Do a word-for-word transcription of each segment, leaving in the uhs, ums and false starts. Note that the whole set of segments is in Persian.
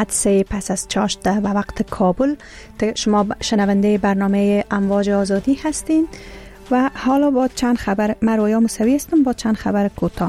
ساعت سه پس از چاشت و وقت کابل. شما شنونده برنامه امواج آزادی هستین و حالا با چند خبر، من رویا موسوی هستم با چند خبر کوتاه.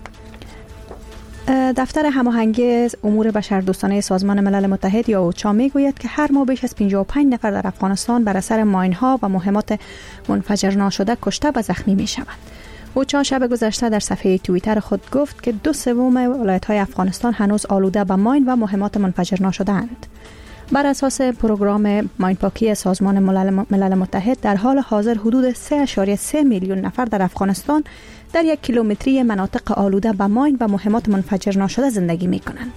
دفتر هماهنگی امور بشردوستانه سازمان ملل متحد یا اوچا میگوید که هر ماه بیش از پنجاه و پنج نفر در افغانستان بر اثر ماین‌ها و مهمات منفجر ناشده کشته و زخمی میشوند. اوچا شب گذشته در صفحه توییتر خود گفت که دو سوم ولایت‌های افغانستان هنوز آلوده به ماین و مهمات منفجر ناشده اند. بر اساس پروگرام ماین پاکی سازمان ملل متحد در حال حاضر حدود سه ممیز سه میلیون نفر در افغانستان در یک کیلومتری مناطق آلوده به ماین و مهمات منفجر ناشده زندگی می کنند.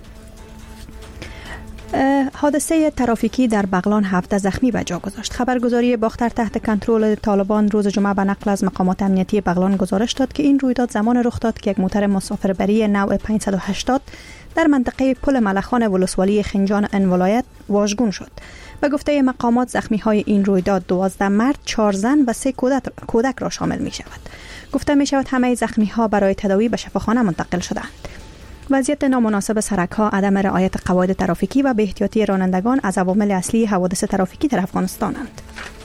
حادثه ترافیکی در بغلان هفده زخمی به جا گذاشت. خبرگزاری باختر تحت کنترل طالبان روز جمعه به نقل از مقامات امنیتی بغلان گزارش داد که این رویداد زمان رخ داد که یک موتر مسافربری نوع پانصد و هشتاد در منطقه پل ملخان ولسوالی خنجان ان ولایت واژگون شد. به گفته مقامات زخمی های این رویداد دوازده مرد، چهار زن و سه کودک را شامل می شود. گفته می شود همه زخمی ها برای تداوی به شفاخانه منتقل شدند. وضعیت نامناسب سرک ها، عدم رعایت قواعد ترافیکی و بی‌احتیاطی رانندگان از عوامل اصلی حوادث ترافیکی در افغانستانند.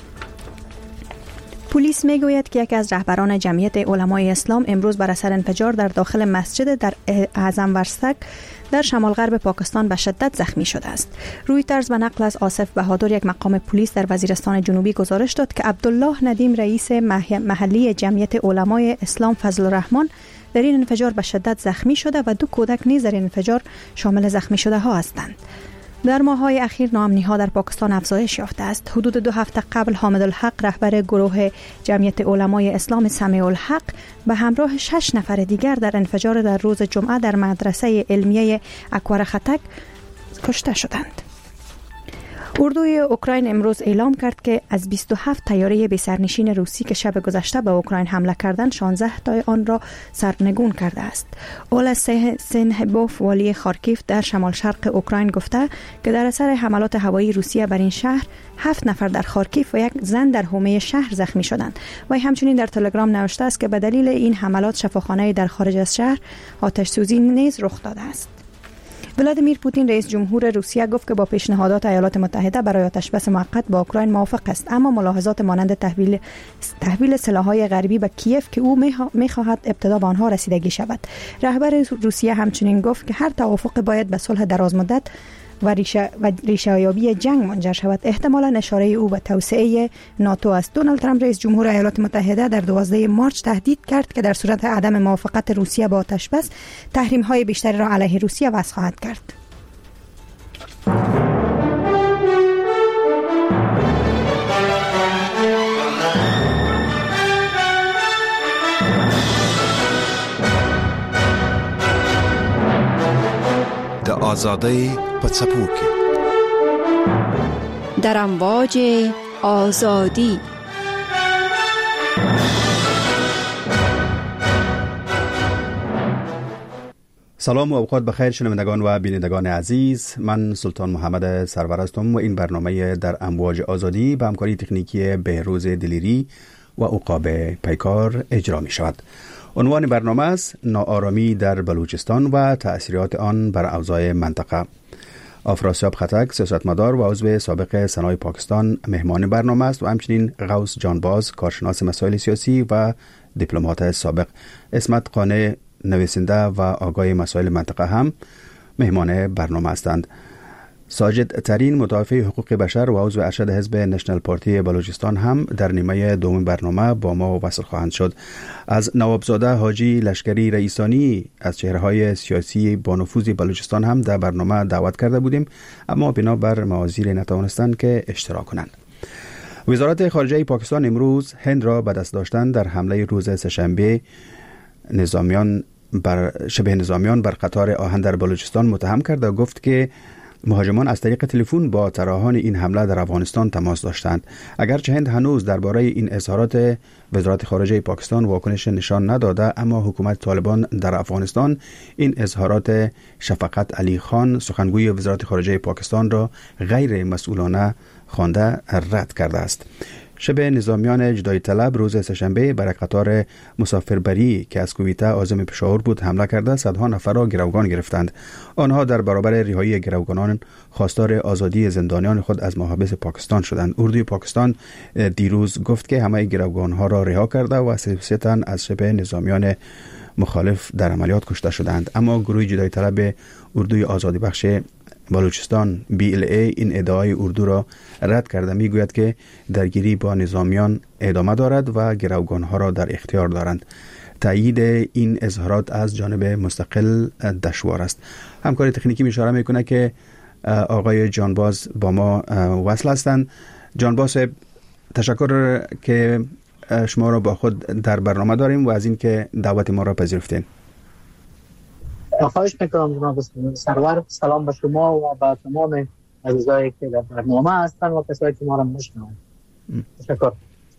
پلیس میگوید که یکی از رهبران جمعیت علمای اسلام امروز بر اثر انفجار در داخل مسجد در اعظم ورسک در شمال غرب پاکستان به شدت زخمی شده است. رویترز به نقل از آصف بهادر، یک مقام پلیس در وزیرستان جنوبی، گزارش داد که عبدالله ندیم رئیس محلی جمعیت علمای اسلام فضل الرحمن در این انفجار به شدت زخمی شده و دو کودک نیز در این انفجار شامل زخمی شده ها هستند. در ماه‌های اخیر ناامنی‌ها در پاکستان افزایش یافته است. حدود دو هفته قبل حامد الحق، رهبر گروه جمعیت علمای اسلام سمیع الحق، به همراه شش نفر دیگر در انفجار در روز جمعه در مدرسه علمیه اکوار خطک کشته شدند. اردوی اوکراین امروز اعلام کرد که از بیست و هفت طیاره بی‌سرنشین روسی که شب گذشته به اوکراین حمله کردند، شانزده تای آن را سرنگون کرده است. اولا سنهبوف، والی خارکیف در شمال شرق اوکراین، گفته که در اثر حملات هوایی روسیه بر این شهر هفت نفر در خارکیف و یک زن در حومه شهر زخمی شدند. و همچنین در تلگرام نوشته است که به دلیل این حملات شفاخانه در خارج از شهر آتش سوزی نیز رخ داده است. ولادیمیر پوتین رئیس جمهور روسیه گفت که با پیشنهادات ایالات متحده برای آتشبس موقت با اوکراین موافق است، اما ملاحظات مانند تحویل تحویل سلاح‌های غربی به کیف که او می‌خواهد ابتدا به آنها رسیدگی شود. رهبر روسیه همچنین گفت که هر توافق باید به صلح درازمدت و ریشه و ریشه‌یابی جنگ منجر شود. احتمالاً اشاره او به توسعه ناتو است. دونالد ترامپ رئیس جمهور ایالات متحده در دوازدهم مارس تهدید کرد که در صورت عدم موافقت روسیه با آتشبس، تحریم‌های بیشتری را علیه روسیه وضع خواهد کرد. د آزادی پڅپوکي در امواج آزادی. سلام و اوقات بخیر شنوندگان و بینندگان عزیز، من سلطان محمد سرور هستم و این برنامه در امواج آزادی به همکاری تکنیکی بهروز دلیری و عقاب پیکار اجرا می شود. عنوان برنامه است ناآرامی در بلوچستان و تأثیرات آن بر اوضاع منطقه. آفراسیاب خطک، سیاستمدار و عضو سابق سنای پاکستان، مهمان برنامه است و همچنین غوث جانباز، کارشناس مسائل سیاسی و دیپلمات سابق. اسمت قانع، نویسنده و آگاه مسائل منطقه هم مهمان برنامه هستند. ساجد ترین، مدافع حقوق بشر و عضو ارشد حزب نشنل پارتی بلوچستان هم در نیمه دوم برنامه با ما وصل خواهند شد. از نوابزاده حاجی لشکری رئیسانی از چهره‌های سیاسی با نفوذ بلوچستان هم در برنامه دعوت کرده بودیم، اما بنابر موازیر نتوانستند که اشتراک کنند. وزارت خارجه پاکستان امروز هند را به دست داشتن در حمله روز سه‌شنبه نظامیان بر شبه نظامیان بر قطار آهن در بلوچستان متهم کرد و گفت که مهاجمان از طریق تلفن با طراحان این حمله در افغانستان تماس داشتند. اگرچه هند هنوز درباره این اظهارات وزارت خارجه پاکستان واکنش نشان نداده، اما حکومت طالبان در افغانستان این اظهارات شفقت علی خان، سخنگوی وزارت خارجه پاکستان، را غیر مسئولانه خوانده رد کرده است. شب نظامیان جدایی طلب روز سه‌شنبه بر قطار مسافربری که از کویته عازم پشاور بود حمله کرده صدها نفر را گروگان گرفتند. آنها در برابر رهایی گروگانان خواستار آزادی زندانیان خود از محابس پاکستان شدند. اردوی پاکستان دیروز گفت که همه گروگانها را رها کرده و سه تن از شب نظامیان مخالف در عملیات کشته شدند. اما گروه جدایی طلب اردوی آزادی بخش بلوچستان بی ال ای این ادعای اردو را رد کرده. میگوید که درگیری با نظامیان ادامه دارد و گروگانها را در اختیار دارند. تایید این اظهارات از جانب مستقل دشوار است. همکاری تکنیکی اشاره میکنه که آقای جانباز با ما وصل هستند. جانباز، تشکر که شما را با خود در برنامه داریم و از این که دعوت ما را پذیرفتین. خواهش میکنم جناب سرور. سلام به شما و به تمام عزیزایی که در برنامه هستن و کسایی که ما را میشنوند. تشکر.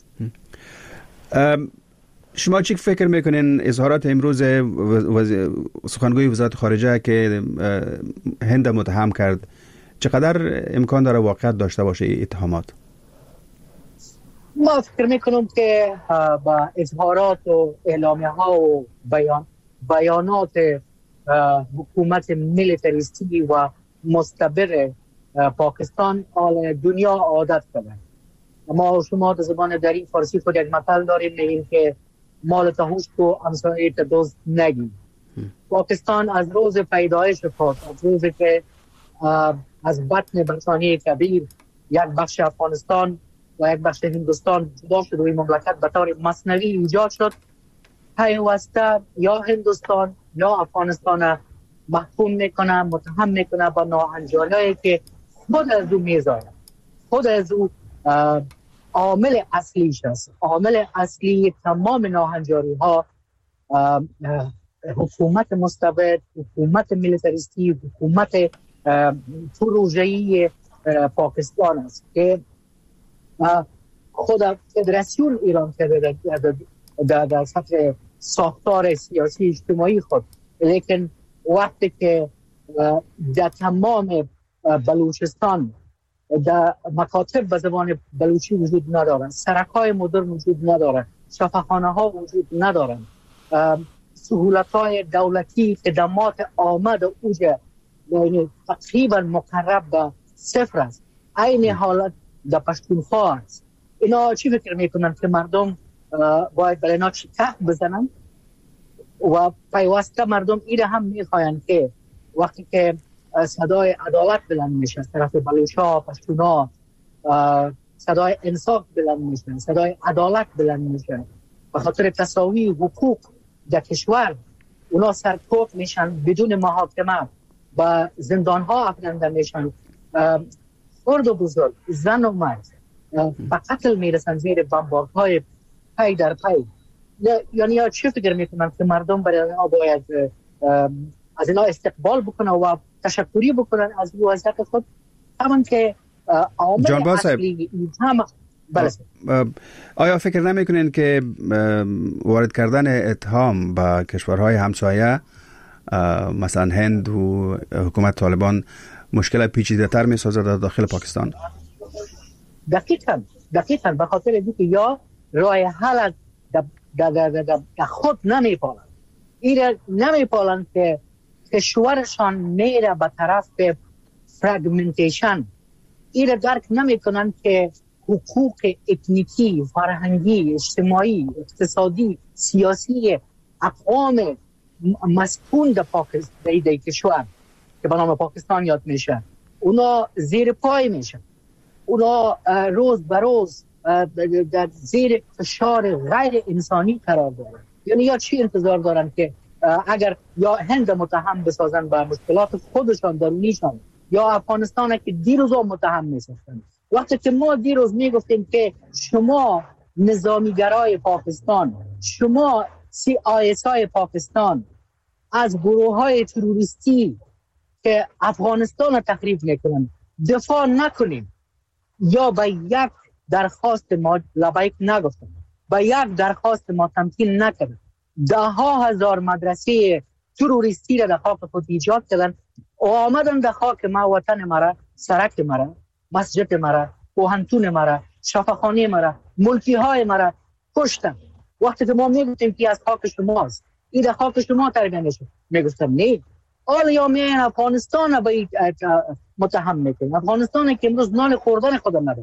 شما چی فکر میکنین اظهارات امروز وز... سخنگوی وزارت خارجه که هند متهم کرد چقدر امکان داره واقعیت داشته باشه اتهامات؟ ما فکر میکنم که با اظهارات و اعلامیه ها و بیان بیانات حکومت میلیتریستی و مستبر پاکستان آل دنیا عادت کرده. ما شما در زبان دری فارسی خود یک مثل داریم، میگیم که مال تهوش کو همسایه دوست نگی. پاکستان از روز پیدایش خود، از روزی که از بطن برطانیه کبیر یک بخش افغانستان و یک بخش هندوستان جدا شد و این مملکت به طور مصنوی ایجاد شد، پیوسته یا هندوستان یا افغانستان محکوم میکنه، متهم میکنه با ناهنجاری‌هایی که خود از او میذاره، خود از او عامل اصلیش است. عامل اصلی تمام ناهنجاری ها حکومت مستبد، حکومت میلیتریستی، حکومت پروژه‌ای پاکستان است که خود فدراسیون ایران کرده در, در سطح ساختار سیاسی اجتماعی خود، لیکن وقتی که در تمام بلوچستان در مکاتب به زبان بلوچی وجود ندارند، سرک‌های مدرن وجود ندارند، شفاخانه ها وجود ندارند، سهولت‌های دولتی خدمات آمد و اوج تقریبا مقرب به صفر است. این حالت در پشتونخوا است. اینا چی فکر میکنن که مردم باید برای اینا چیکار بزنن و پیوسته مردم ایره هم میخواین که وقتی که صدای عدالت بلند میشه از طرف بلوچا، پشتونا، صدای انصاف بلند میشه، صدای عدالت بلند میشه به خاطر تساوی حقوق در کشور، اونا سرکوب میشن بدون محاکمه و زندان ها افکنده میشن، خرد و بزرگ، زن و مرد به قتل میرسن زیر بمبارک های پی در پی. یعنی یا چی فکر میکنن که مردم برای اینا باید از اینا استقبال بکنن و تشکری بکنن از وضعیت خود؟ همون که عامل اصلی هم بلسه. آیا فکر نمیکنین که وارد کردن اتهام به کشورهای همسایه مثلا هند و حکومت طالبان مشکل پیچیده تر می سازد در داخل پاکستان؟ دقیقاً دقیقاً به خاطر اینکه یا راه حل در خود نمیپالند، ایره نمیپالند که کشورشان میره به طرف فرگمنتیشن، ایره درک نمیکنند که حقوق اتنیکی، فرهنگی، اجتماعی، اقتصادی، سیاسی اقوام مسکون در پاکستان در کشور که به نام پاکستان یاد میشه، اونا زیر پای میشن، اونا روز به روز در زیر فشار غیر انسانی قرار دارن. یعنی یا چی انتظار دارن که اگر یا هند متهم بسازن به مشکلات خودشان درونیشان یا افغانستان که دیروز متهم میسازن، وقتی که ما دیروز میگفتیم که شما نظامیگرای پاکستان، شما سی آی اس های پاکستان از گروه های تروریستی که افغانستان را تخریب میکنن دفاع نکنیم، یا به یک درخواست ما لبیک نگفتن، به یک درخواست ما تمکین نکردن، ده ها هزار مدرسه تروریستی را در خاک خود ایجاد کردن و آمدن در خاک ما، وطن مرا، سرک مرا، مسجد مرا، پوهنتون مرا، شفاخانه مرا، ملکی های مرا کشتن. وقتی که ما میگفتیم که از خاک شماست، این در خاک شما تربیه میشه، میگفتم نه. آلیا میان افغانستان با متهم میکنن. افغانستانی که امروز نان خوردن خود نداره.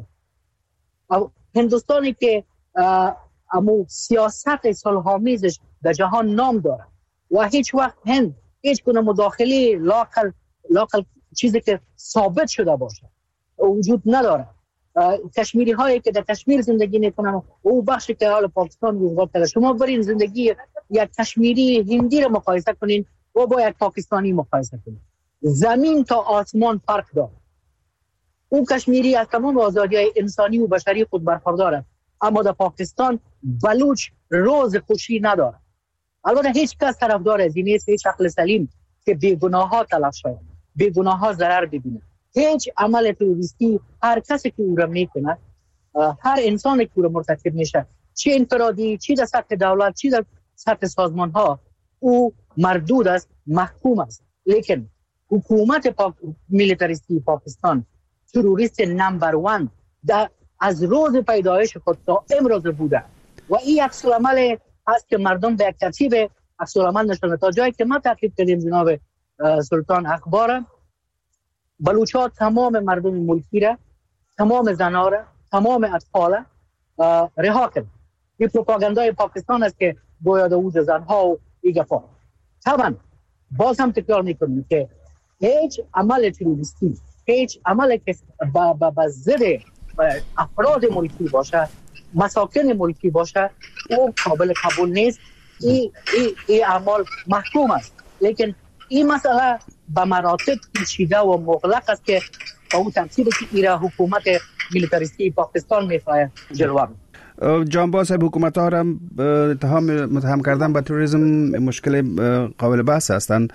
هندوستانی که امو سیاست صلح‌آمیزش در جهان نام داره و هیچ وقت هند هیچ گونه مداخله لاقل لاقل چیزی که ثابت شده باشه وجود نداره. کشمیری هایی که در کشمیر زندگی میکنن او بخشی که حال پاکستان وجود داره. شما برین زندگی یک کشمیری هندی رو مقایسه کنین و با یک پاکستانی مقایسه کنین، زمین تا آسمان فرق داره. او کشمیری از تمام آزادی‌های انسانی و بشری خود برخورداره، اما در پاکستان بلوچ روز خوشی نداره. البته هیچ کس طرفدار از این نیست، هیچ عقل سلیم که بیگناه ها تلف شود، بیگناه ها ضرر ببینه. هیچ عمل تروریستی هر کسی که او را میکنه، هر انسانی که او را مرتکب میشه، چه انفرادی، چه در سطح دولت، چه در سطح سازمان ها، او مردود است، محکوم است. لیکن حکومت پاک... میلیتاریستی پاکستان تروریست نمبر وان در از روز پیدایش خود تا امروز بوده و این عکس العمل هست که مردم به یک ترتیب عکس العمل نشونه. تا جایی که ما تحقیق کردیم جناب سلطان اخبار، بلوچ‌ها تمام مردم ملکی را، تمام زنها را، تمام اطفال رها کرد. این پروپاگاندای پاکستان است که گویا دوز زنها و ایگفا. طبعا باز هم تکرار میکنیم که هیچ عمل تروریستی، هیچ عمل که با ضد افراد ملکی باشه، مساکن ملکی باشه، او قابل قبول نیست. این ای, ای اعمال محکوم است. لیکن این مسئله به مراتب پیچیده و مغلق است که با اون ترتیبی که ایرا حکومت میلیتاریستی پاکستان میخواه جلوه. جانباز صاحب، حکومت ها را اتهام متهم کردن به تروریسم مشکل قابل بحث هستند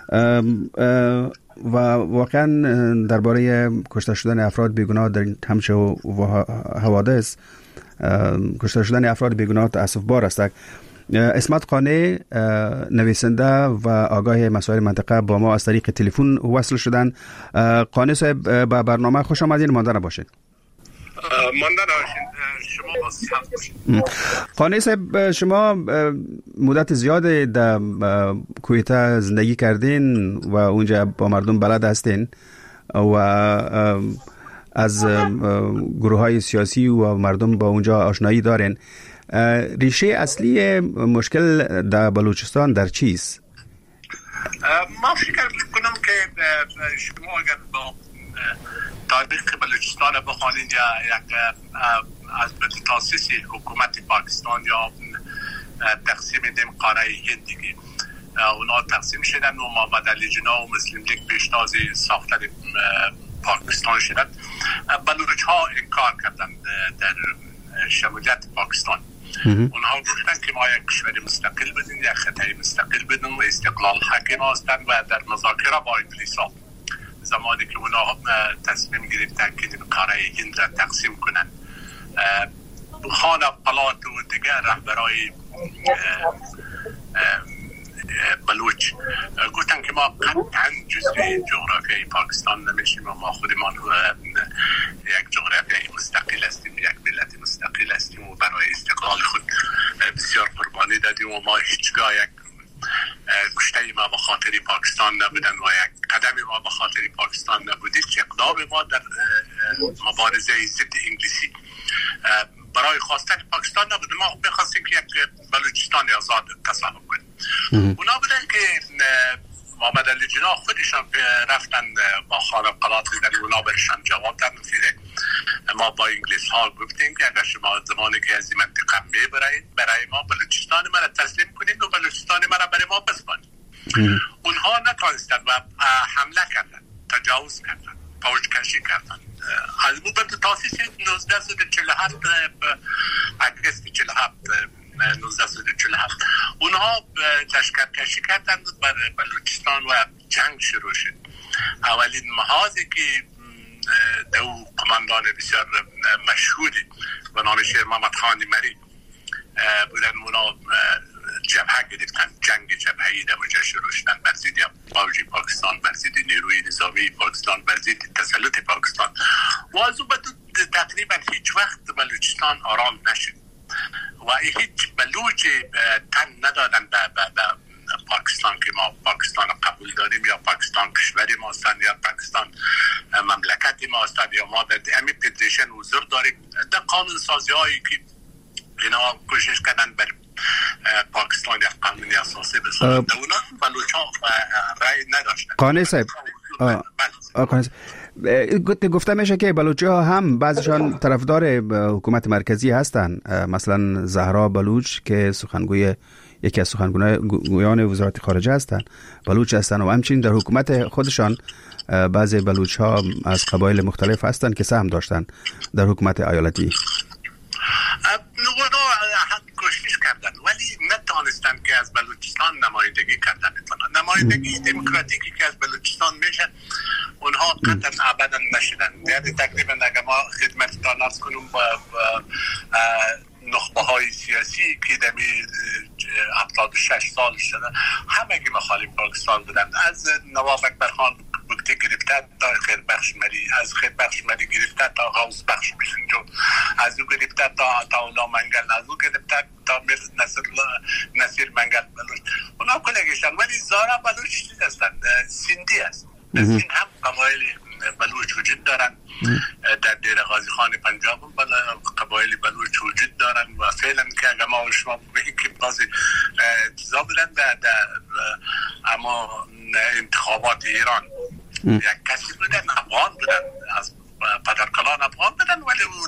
و واقعا درباره کشته شدن افراد بیگناه در همچه حوادث، کشته شدن افراد بیگناه تأسف بار است. اسمت قانع نویسنده و آگاه مسائل منطقه با ما از طریق تلفن وصل شدن. قانع صاحب به برنامه خوش آمدین، مانده نباشید. مانده نباشید، شما بازی‌ها باشید. قانع صاحب، شما مدت زیاد در کویتا زندگی کردین و اونجا با مردم بلد هستین و از گروه های سیاسی و مردم با اونجا آشنایی دارین. ریشه اصلی مشکل در بلوچستان در چیست؟ ما فکر میکنم که شما اگر با تاریخ بلوچستان بخوانید یا یک از تاسیس حکومت پاکستان یا تقسیم دیم قاره هند دیگه اونا تقسیم شدن و محمد علی جناح و مسلم لیگ پیشتاز ساختن پاکستان شدن. بلوچ ها انکار کردن در شمولیت پاکستان. اونها گفتن که ما یک کشور مستقل بدیم، یک خطه مستقل بدیم و استقلال حاکم هستن و در مذاکره با انگلیس ها زمانی که اونها تصمیم گرفتن که قاره هند را تقسیم کنن، خان پلات و دیگر رهبرای بلوچ گفتن که ما قطعا جزئی جغرافیای پاکستان نمیشیم و ما خودمان یک جغرافیای مستقل هستیم، یک ملت مستقل هستیم و برای استقلال خود بسیار قربانی دادیم و ما هیچگاه یک کشته ما به خاطر پاکستان نبودن و یک قدم ما به خاطر پاکستان نبودید که اقدام ما در مبارزه ضد انگلیسی برای خواستن پاکستان نبود. ما می‌خواستیم که یک بلوچستان آزاد تصاحب کنیم. اونا بودن که محمد علی جناح خودشان رفتن با خانه قلات زدن، اونا برشان جواب دادن که ما با انگلیس ها گفتیم که اگر شما زمانی که از این منطقه میبرید برای ما بلوچستان ما را تسلیم کنید و بلوچستان ما را برای ما بسپارید. اونها نتوانستند و حمله کردن، تجاوز کردن، فوج کشی کردن. از مدت تاسیس نوزده صد و چهل و هفت اگست چهل و هفت نوزده صد و چهل و هفت اونها لشکرکشی کردن بر بلوچستان و جنگ شروع شد. اولین محاذی که دو قماندان بسیار مشهوری و نامش محمد خان مری بودن، اونا جبهه گرفتن، جنگ جبهه‌ای در اونجا شروع شدن بر ضد فوج پاکستان، بر ضد نیروی نظامی پاکستان، بر ضد تسلط پاکستان. و از اون بعد تقریبا هیچ وقت بلوچستان آرام نشد و هیچ بلوچ تن ندادن به پاکستان که ما پاکستان قبول داریم یا پاکستان کشور ما هستند یا پاکستان مملکت ما هستند یا ما در امی فدریشن حضور داریم. در قانون سازی هایی که اینا کوشش کردن بر پاکستان یک قانونی اساسی بسازند اونا بلوچان رای نداشتن. قانع صاحب گفته میشه که بلوچی ها هم بعضیشان طرفدار حکومت مرکزی هستند، مثلا زهرا بلوچ که سخنگوی یکی از سخنگویان وزارت خارجه هستند بلوچ هستند و همچنین در حکومت خودشان بعضی بلوچ ها از قبایل مختلف هستند که سهم داشتند در حکومت ایالتی. نوگونا کوشش کردن ولی نتوانستن که از بلوچستان نمایندگی کردن بتونن. نمایندگی دموکراتیکی که از بلوچستان میشه اونها قطعا ابدا نشدن. یعنی تقریبا اگر ما خدمتتان عرض کنم با نخبه های سیاسی که دمی هفتاد و شش سال شده همه که مخالف پاکستان بودن، از نواب اکبرخان بکته گرفته تا خیربخش مری، از خیربخش مری گرفته تا غوث بخش بسنجو، از او گرفته تا تا اولا منگل، از او گرفته تا نصر نصیر منگل بلوچ. اونا کلگشتن ولی زارا بلوچ هستند، سندی هست. در سند هم قبایل بلوچ وجود دارن، در دیر غازی خان پنجاب قبایل بلوچ وجود دارن و فعلا که اگر ما و شما بگیم که بازی چیزا بودن در اما انتخابات ایران یک کسی بودن افغان بودن، از پدرکلان افغان بودن ولی اون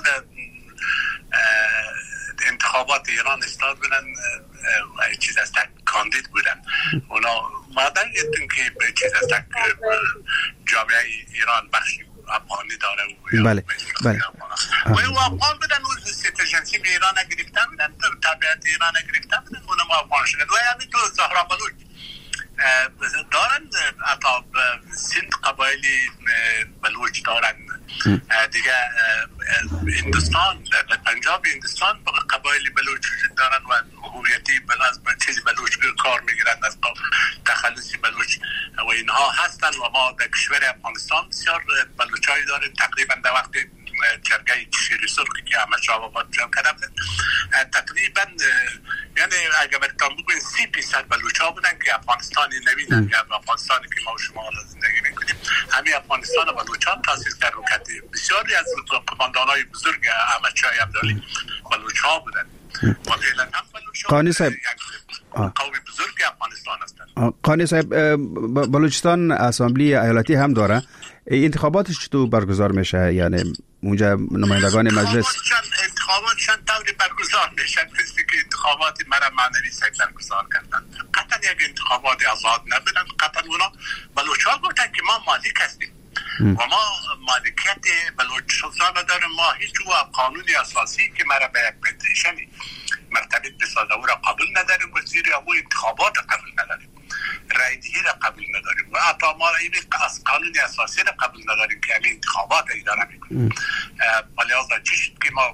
انتخابات ایران استاد بودن و چیز از تک کاندید بودن. اونا مادر یدن که به چیز از تک جامعه ایران بخشی افغانی داره و بله بله و او افغان بودن و سیتیزنشیپ ایران گرفتن بودن، تابعیت ایران گرفتن بودن، اونم افغان شدن و همین تو زهرا بلوچ دارن. اتا سند قبایلی بلوچ دارن دیگه. هندوستان در پنجاب هندوستان قبایلی بلوچ وجود دارن و هویتی بلاز به چیزی بلوچ کار میگیرن، از تخلصی بلوچ و اینها هستن و ما در کشور افغانستان بسیار بلوچایی داریم. تقریبا در وقت جرگه شیر سرخی که همه شاب آباد جمع کرده تقریبا یعنی اگر برتان بگوین سی پیصد بلوچ ها بودن که افغانستانی نبینن که افغانستانی که ما و شما زندگی میکنیم همین افغانستان بلوچ ها تاسیس کرد و کردیم. بسیاری از قماندان های بزرگ احمد شاه عبدالی بلوچ ها بودن و فعلا هم بلوچ ها قانی صاحب قوی بزرگ افغانستان هستند. قانی صاحب بلوچستان اسامبلی ایالتی هم داره، انتخاباتش چطور برگزار میشه؟ یعنی اونجا نمایندگان مجلس انتخاباتشان طوری برگزار میشن مثل که انتخابات مرا معنوی سیک برگزار کردن. قطعا یک انتخابات آزاد نبودن. قطعا اونا بلوچ‌ها گفتن که ما مالک هستیم و ما مالکیت بلوچستان داریم. ما هیچ قانونی اساسی که مرا به یک پدیشنی مرتبط بسازه او را قبول نداریم و زیر او انتخابات قبول نداریم، رایدهی را قبول نداریم و حتی ما را این قانونی اساسی را قبول نداریم که همین انتخابات اداره میکنیم. لحاظا چشت که ما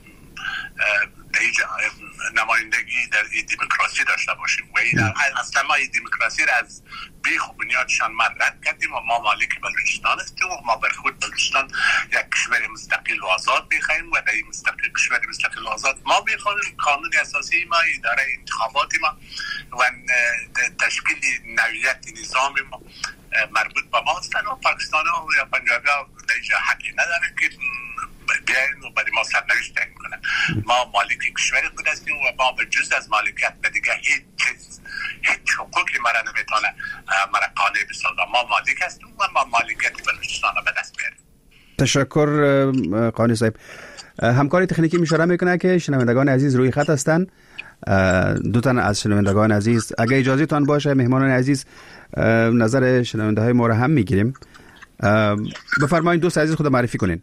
نمایندگی در این دموکراسی داشته باشیم و این اصلا ما این دموکراسی را از بیخ و بنیادشان من رد کردیم و ما مالک بلوچستان هستیم و ما بر خود بلوچستان یک کشور مستقل و آزاد میخواهیم و در این مستقل کشور مستقل و آزاد ما میخواهیم قانون اساسی ما، اداره انتخابات ما و تشکیل نوعیت نظام ما مربوط به ما هستند و پاکستان ها یا پنجابی ها در اینجا حقی نداره که بیاین و برای ما سرنوشت تعیین کنن. ما مالک کشور خود هستیم و ما به جز از مالکیت به دیگه هیچ چیز هیچ حقوقی مرا نمیتونه مرا قانع بسازه. ما مالک هستیم و ما مالکیت بلوچستان رو به دست بیاریم. تشکر قانی صاحب. همکاری تکنیکی مشوره میکنه که شنوندگان عزیز روی خط هستند. دو تن از شنوندگان عزیز اگه اجازه تان باشه مهمانان عزیز نظر شنونده های ما رو هم میگیریم. بفرمایید دوست عزیز خود معرفی کنین.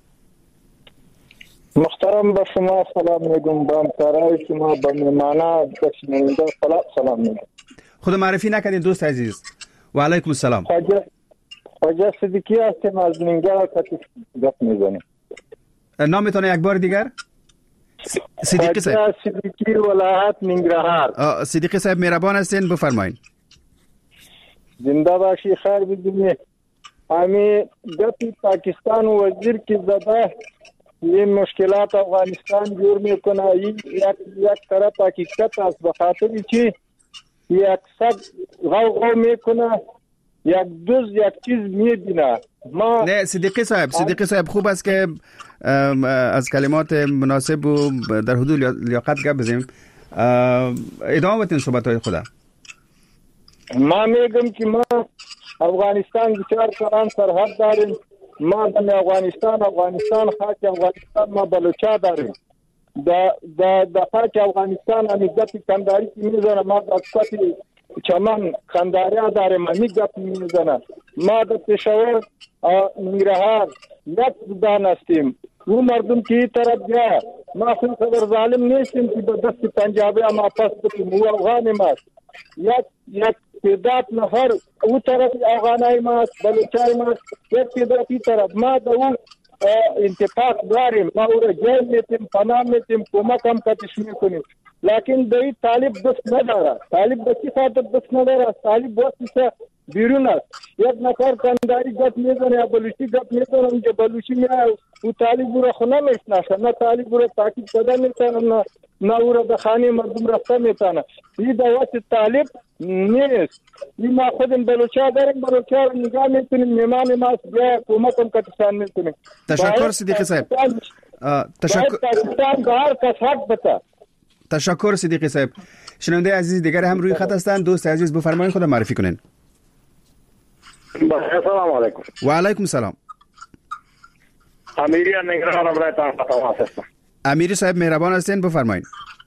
محترم با شما سلام میگم، با همکارای شما، با مهمانان شنونده سلام سلام میگم. خود معرفی نکردین دوست عزیز. و علیکم السلام. خواجه خواجه صدیقی هستم از منگل کتیف گپ میزنیم. نامتون یک بار دیگر؟ صدیقی صاحب. خواجه صدیقی ولایت ننگرهار. صدیقی صاحب مهربان هستین بفرمایید. زنده باشی خیر بدونی. همین گپی پاکستان وزیر کی زده این مشکلات افغانستان جور میکنه. این یک یک طرف حقیقت است، به خاطر چی یک صد غوغا میکنه، یک دوز یک چیز میبینه. ما نه صدیقی صاحب صدیقی صاحب خوب است که از کلمات مناسب و در حدود لیاقت گپ بزنیم. ادامه بدین صحبت های خدا. ما میگم که ما افغانستان بسیار کلان سرحد داریم. ما در افغانستان افغانستان خاک افغانستان ما بلوچا داریم. دا دا د خاک افغانستان امنیت کنداری کی میزنه، ما د کوتی چمن کنداریا داریم، امنیت میزنه. ما د پېښور میرهار یک دان هستیم. و مردم کی طرف بیا ما خو خبر ظالم نیستیم که به دست پنجابی ما پس بکنیم. و افغان ما یک یک تعداد نفر او طرف افغانای ما بلوچای ما یک تعدادی طرف ما د او انتفاق داریم. ما او را جیل میتیم، پناه میتیم، کمک هم کتش میکنیم. لیکن دایی طالب دست نداره. طالب بچی خاطر دست نداره. طالب وقتی بیرون است. یک نفر کنداری گپ میزنه یا بلوچی گپ میزنه، اونجا بلوچی میاد او طالب او را خو نمیشناسه، نه طالب او را تاکید کده میتونه، نه نه او را به خانه مردم رفته میتونه. این دوست طالب نیست. این ما خودم بلوچا داریم، بلوچا را نگاه میکنیم، میمان ما بیا کمک هم کتشان میکنیم. تشکر صدیقی صاحب. تشکر. پاکستان به هر کس حق بده. تشکر صدیقی صاحب. شنونده عزیز دیگر هم روی خط هستند. دوست عزیز بفرمایید خود معرفی کنین. السلام علیکم. و علیکم السلام. امیری نگران برایتان تماس هستم. امیری صاحب مهربان هستین، بفرمایید.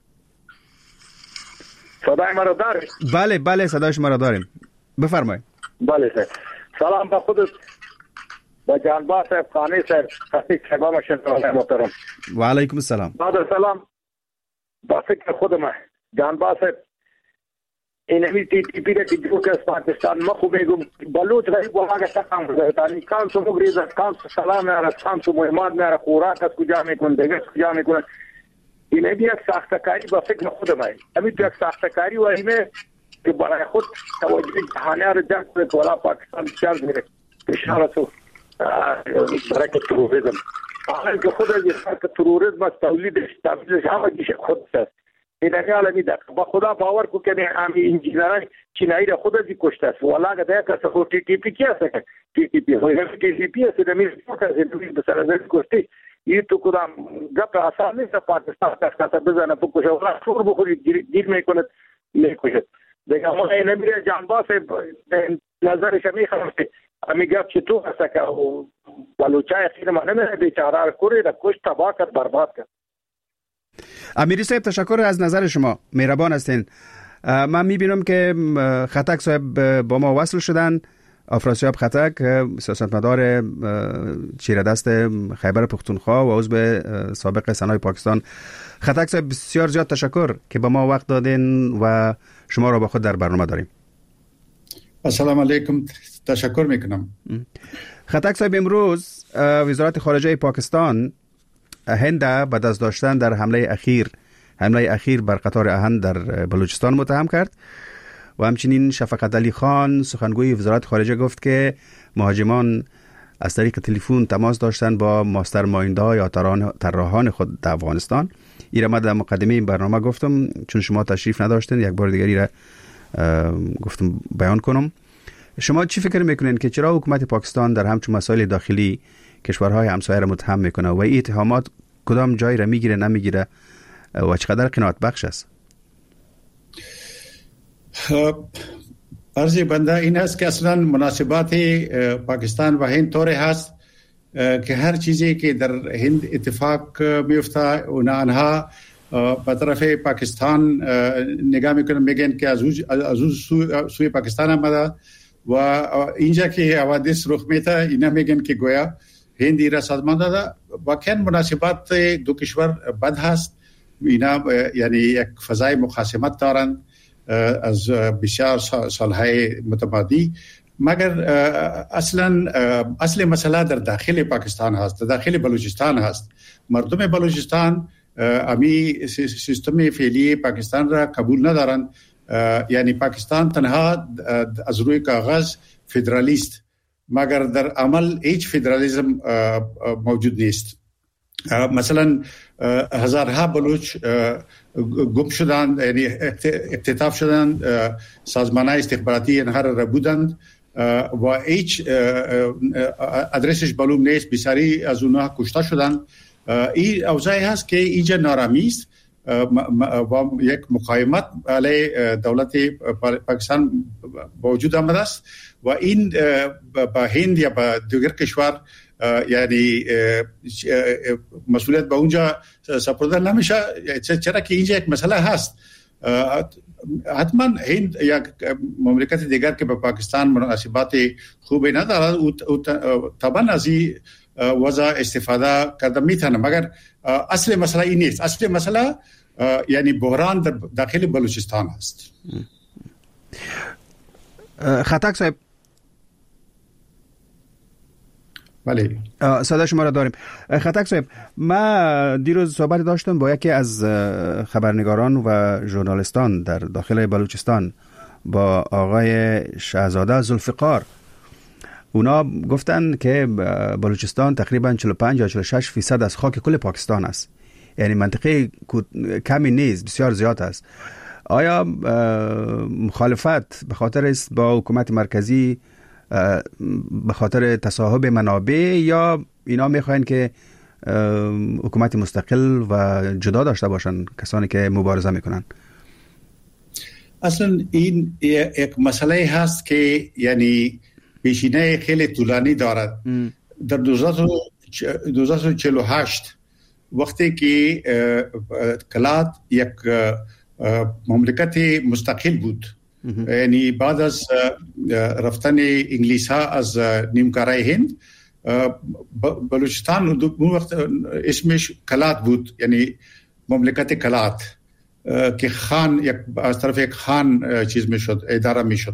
صدای مرا دارید؟ بله بله صدای شما را داریم، بفرمایید. بله صاحب. سلام به خودت، با جانباز صاحب، خانی صاحب، خطیب صاحب و شنوندگان محترم. و علیکم السلام. بعد سلام با فکر خودم جانباز صاحب، این همی تی تی پی را که جو که از پاکستان ما خوب میگم بلوچ غریب و آگه تقام بزرگتانی کام سو مگریزه، کام سو سلام میاره، کام سو مهمات میاره، خوراک از کجا میکنه، دیگه از کجا میکنه. این همی یک ساختکاری با فکر خودم هست. همی تو یک ساختکاری و همی که برای خود توجه جهانی را جمع کنه والا پاکستان بسیار میره اشاره تو برای که تروریزم. آنها که خود از یک که تروریزم از تولیدش تبدیلش همه دیش خود است. این حالا میده با خدا باور کو که امی انجینرای چینایی را خود از کشته است. والا که دیگه کس خود تی تی پی کی است که تی تی پی خود تی تی پی است دمیز که دمیز به سر نزد کشتی. این تو کدام گپ آسان نیست پاکستان کس کس بزنه بکشه ولی شور بخوری گیر میکنه میکشه. دیگه ما این نمیره جانباز نظرش میخوام که امی گپ چطور است که بلوچای خیر ما نمیره بیچاره کوری را کشت تباه کرد برباد کرد. امیری صاحب تشکر از نظر شما، مهربان هستین. من میبینم که خطک صاحب با ما وصل شدن. افراسیاب خطک، سیاستمدار چیردست خیبر پختونخوا و عضو سابق سنای پاکستان. خطک صاحب بسیار زیاد تشکر که با ما وقت دادین و شما را با خود در برنامه داریم. السلام علیکم، تشکر میکنم. خطک صاحب امروز وزارت خارجه پاکستان هند به دست داشتن در حمله اخیر حمله اخیر بر قطار اهن در بلوچستان متهم کرد و همچنین شفقت علی خان سخنگوی وزارت خارجه گفت که مهاجمان از طریق تلفن تماس داشتن با ماسترمایندها یا طراحان خود در افغانستان. این را من در مقدمه این برنامه گفتم، چون شما تشریف نداشتین یک بار دیگری را گفتم بیان کنم. شما چی فکر میکنین که چرا حکومت پاکستان در همچون مسائل داخلی کشورهای همسایه را متهم میکنه و این اتهامات کدام جای را میگیره نمیگیره و چقدر قناعت بخش است؟ عرض بنده این است که اصلا مناسبات پاکستان و هند طوری هست که هر چیزی که در هند اتفاق میفته اونا آنها به طرف پاکستان نگاه میکنن، میگن که از اون سوی, سوی پاکستان آمده و اینجا که حوادث رخ میده اینا میگن که گویا هندی را سازمان داده. واقعا مناسبات دو کشور بد هست. اینا یعنی یک فضای مخاصمت دارند از بسیار سالهای متمادی، مگر اصلا اصل مسئله در داخل پاکستان هست، در داخل بلوچستان هست. مردم بلوچستان امی سیستم فعلی پاکستان را قبول ندارند. یعنی پاکستان تنها از روی کاغذ فدرالیست، مگر در عمل هیچ فدرالیسم موجود نیست. مثلا هزارها بلوچ گم شدند، یعنی اختطاف شدند، سازمان‌های استخباراتی اینها را بودند و هیچ ادرسش معلوم نیست، بسیاری از اونها کشته شدند. این اوضاعی هست که اینجا نارامی است و یک مقاومت علیه دولت پاکستان وجود آمده است و این با هند یا با دیگر کشور یعنی مسئولیت به اونجا سپرده نمیشه، چرا که اینجا یک مسئله هست. حتما هند یا مملکت دیگر که با پاکستان مناسبات خوبی ندارد او طبعا از این وضع استفاده کرده میتونه، مگر اصل مسئله این نیست. اصل مسئله یعنی بحران در داخل بلوچستان است. خطک صاحب، بله صدا شما را داریم. خطک صاحب، ما دیروز صحبت داشتم با یکی از خبرنگاران و ژورنالیستان در داخل بلوچستان، با آقای شهزاده ذوالفقار. اونا گفتن که بلوچستان تقریبا چهل و پنج یا چهل و شش فیصد از خاک کل پاکستان است، یعنی منطقه کمی نیست، بسیار زیاد است. آیا مخالفت به خاطر است با حکومت مرکزی، به خاطر تصاحب منابع، یا اینا میخواین که حکومت مستقل و جدا داشته باشن کسانی که مبارزه میکنن؟ اصلا این یک مسئله هست که یعنی پیشینه خیلی طولانی دارد. ام. در دو هزار و چهل و هشت وقتی که کلات یک مملکت مستقل بود، یعنی بعد از رفتن انگلیس ها از نیمکره هند، بلوچستان اون وقت اسمش کلات بود، یعنی مملکت کلات که خان یک از طرف یک خان چیز میشد، اداره میشد.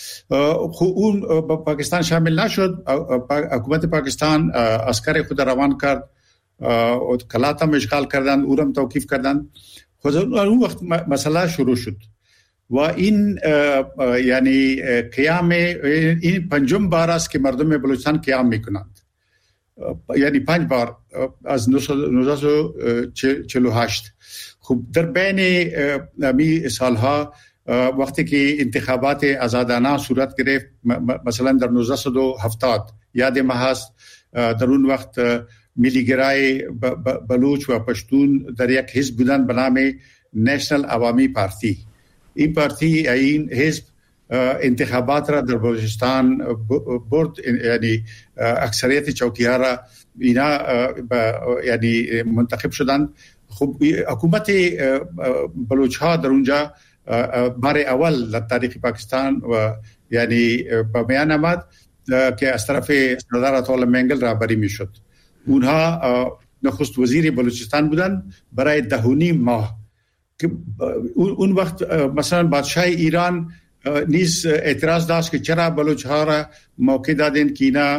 اون پاکستان شامل نشد. حکومت پاکستان عسکر خود روان کرد و کلات هم اشغال کردند، اورم توقیف کردند. خود اون وقت مسئله شروع شد و این یعنی قیام این پنجم بار است که مردم بلوچستان قیام میکنند، یعنی پنج بار از نوزده و چهل و هشت. خب در بین می سالها وقتی که انتخابات آزادانه صورت گرفت، مثلا در نوزده و هفتاد یاد ما هست، در اون وقت ملیگرای بلوچ و پشتون در یک حزب بودند به نام نیشنل عوامی پارتی. این پارتی، این حزب انتخابات را در بلوچستان برد، یعنی اکثریت چوکی‌ها را اینا یعنی منتخب شدند. خب حکومت بلوچ ها در اونجا بار اول در تاریخ پاکستان و یعنی به میان آمد که از طرف سردار عطاالله منگل رهبری میشد. اونها نخست وزیر بلوچستان بودند برای ده و نیم ماه. که اون وقت مثلا بادشاه ایران نیز اعتراض داشت که چرا بلوچ ها را موقع دادن که اینا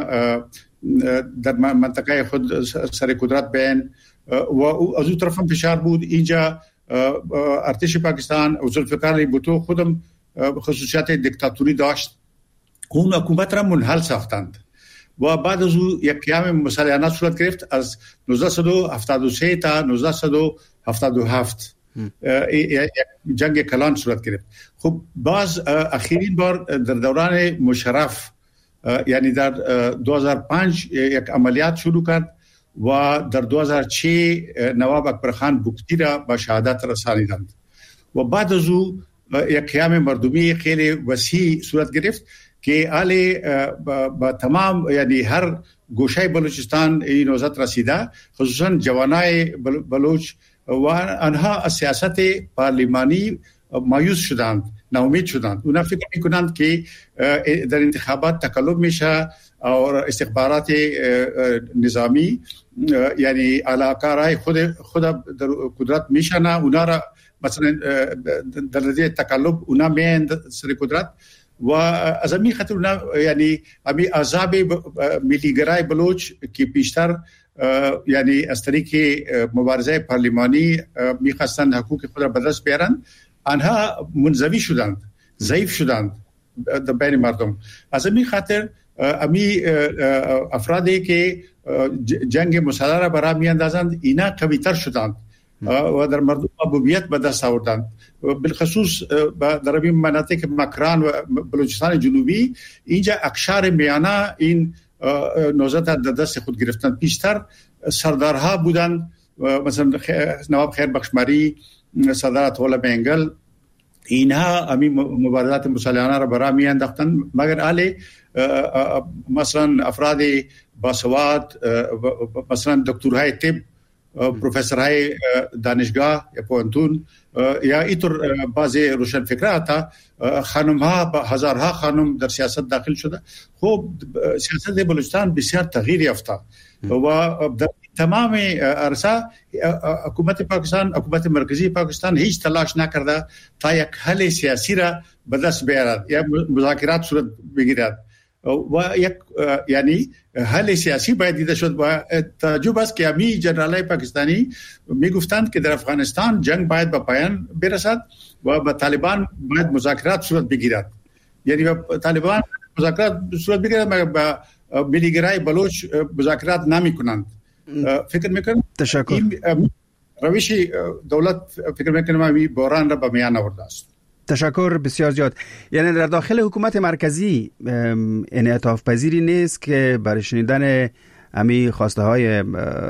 در منطقه خود سر قدرت بین، و از اون طرف هم فشار بود. اینجا ارتش پاکستان و ذوالفقار بوتو خودم خصوصیات دیکتاتوری داشت، اون حکومت را منحل ساختند و بعد از اون یک قیام مسلحانه صورت گرفت از نوزده و هفتاد و سه تا نوزده و هفتاد و هفت. جنگ کلان صورت گرفت. خب باز اخیرین بار در دوران مشرف، یعنی در دو هزار و پنج یک عملیات شروع کرد و در دو هزار و سه نواب اکبرخان بگتی را به شهادت رسانیدند و بعد از او یک قیام مردمی خیلی وسیع صورت گرفت که آلی با تمام یعنی هر گوشه بلوچستان این وضعیت رسیده، خصوصا جوانای بلوچ و آنها از سیاست پارلمانی مایوس شدند، ناامید شدند. اونا فکر میکنند که در انتخابات تقلب میشه اور استخبارات نظامی یعنی علاقه خود خود در قدرت میشنه، اونا را مثلا در نتیجه تقلب اونا میند سر قدرت و از همین خاطر اونا یعنی همین عذاب ملیگرای بلوچ که بیشتر یعنی از طریق مبارزه پارلمانی میخواستند حقوق خود را به دست بیارند، آنها منزوی شدند، ضعیف شدند در بین مردم. از همین خاطر امی افرادی که جنگ مسلح را برای میاندازند اینا قوی تر شدند و در مردم محبوبیت به دست آوردند. بالخصوص در این مناطق مکران و بلوچستان جنوبی اینجا اقشار میانه این نوزاد در دست خود گرفتند. پیشتر سردارها بودند، مثلا نواب خیر بخشمری، سردار اطوله بنگل، اینها همین مبارزات مسلحانه را برای میانداختند. مگر حالی مثلا افراد باسواد، مثلا دکترهای طب، پروفسورهای دانشگاه یا پوهنتون یا اینطور بعضی روشن فکرها، خانم‌ها، هزارها خانم در سیاست داخل شده. خب سیاست بلوچستان بسیار تغییر یافته و در تمام عرصه حکومت پاکستان، حکومت مرکزی پاکستان هیچ تلاش نکرده تا یک حل سیاسی را به دست بیارد یا مذاکرات صورت بگیرد و یک یعنی حل سیاسی باید دیده شد. و تعجب است که امی جنرالای پاکستانی میگفتند که در افغانستان جنگ باید به پایان برسد و با طالبان باید مذاکرات صورت بگیرد، یعنی با طالبان مذاکرات صورت بگیرد مگر با ملیگرای بلوچ مذاکرات نمی کنند. فکر میکنم تشکر. این روش دولت فکر میکنم امی بحران را به میان آورده است. تشکر بسیار زیاد. یعنی در داخل حکومت مرکزی انعطاف پذیری نیست که برای شنیدن امی خواسته های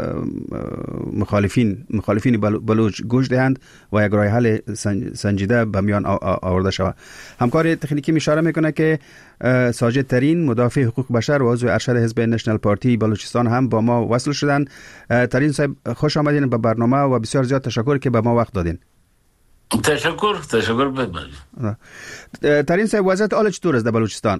مخالفین مخالفین بلوچ گوش دهند و یک راه حل سنجیده به میان آورده شود. همکار تکنیکی اشاره میکنه که ساجد ترین مدافع حقوق بشر و عضو ارشد حزب نشنال پارتی بلوچستان هم با ما وصل شدن. ترین صاحب خوش آمدین به برنامه و بسیار زیاد تشکر که به ما وقت دادین. تشکر تشکر ببرید. ترین صاحب وضعیت حال چطور است در بلوچستان؟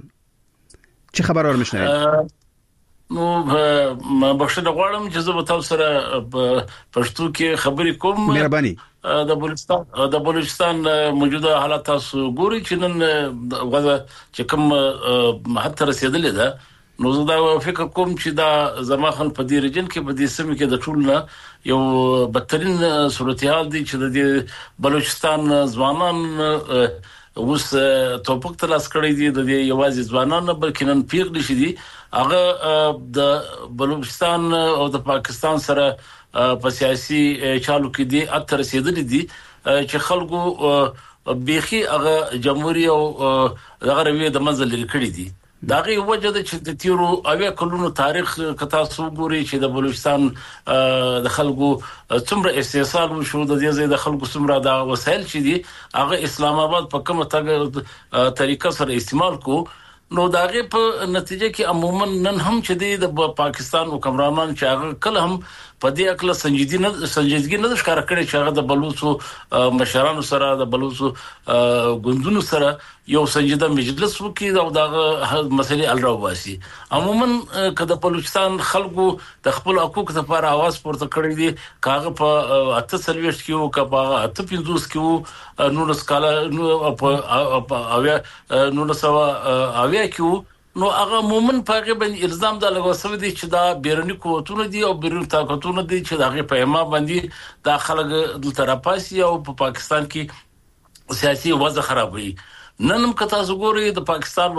چه خبرها رو میشنوید؟ نو بخښنه غواړم چې زه به تاسو سره پښتو کې خبرې کوم. مهرباني. د بلوچستان د بلوچستان موجوده حالات تاسو ګوري چې نن غواړم چې کوم حتی رسیدلې ده. نو زه دا فکر کوم چې دا زماخن په دې ریجن کې په دې سیمه کې د ټول نه یو بدترین صورتحال دی چې د بلوچستان ځوانان اوس توپک تلاش کړی دي. د یوازې ځوانان نه بلکې نن پیغلي شي دي هغه د بلوچستان او د پاکستان سره په سیاسي چالو کې دي اته رسیدلې دي چې خلکو بيخي هغه جمهوریت او دغه رویه د منځ لري کړی دي. داغه وجه د چې د تیرو اویا کلونو تاریخ کتا سو ګوري چې د بلوچستان د خلکو څومره استحصال شو، د دې ځای د خلکو څومره د وسایل چې دي هغه اسلام آباد په کومه طریقه سره استعمال کو. نو داغه په نتیجه کې عموما نن هم چې د پاکستان حکمرانان چې هغه کله هم په دې اکل سنجیدګي نه سنجیدګي نه ښکار کړي چې هغه د بلوچو مشرانو سره د بلوچو ګوندونو سره یو سنجیده مجلس وکړي او دغه مسلې الراو باسي. عموما کله بلوچستان خلکو د خپل حقوق لپاره आवाज پورته کړی دي، کاغه په اته سرویشت کې او کاغه اته پنځوس کې نو نسکاله نو په اویا نو نسوا اویا کې نو هغه مومن پاګه باندې الزام د لګوسوي دي چې دا بیرونی قوتونه دي او بیرونی طاقتونه دي چې دغه په ما باندې داخله د طرفاسي او په پاکستان کې سیاسي وضع خرابوي. ننم کتا زګوري د پاکستان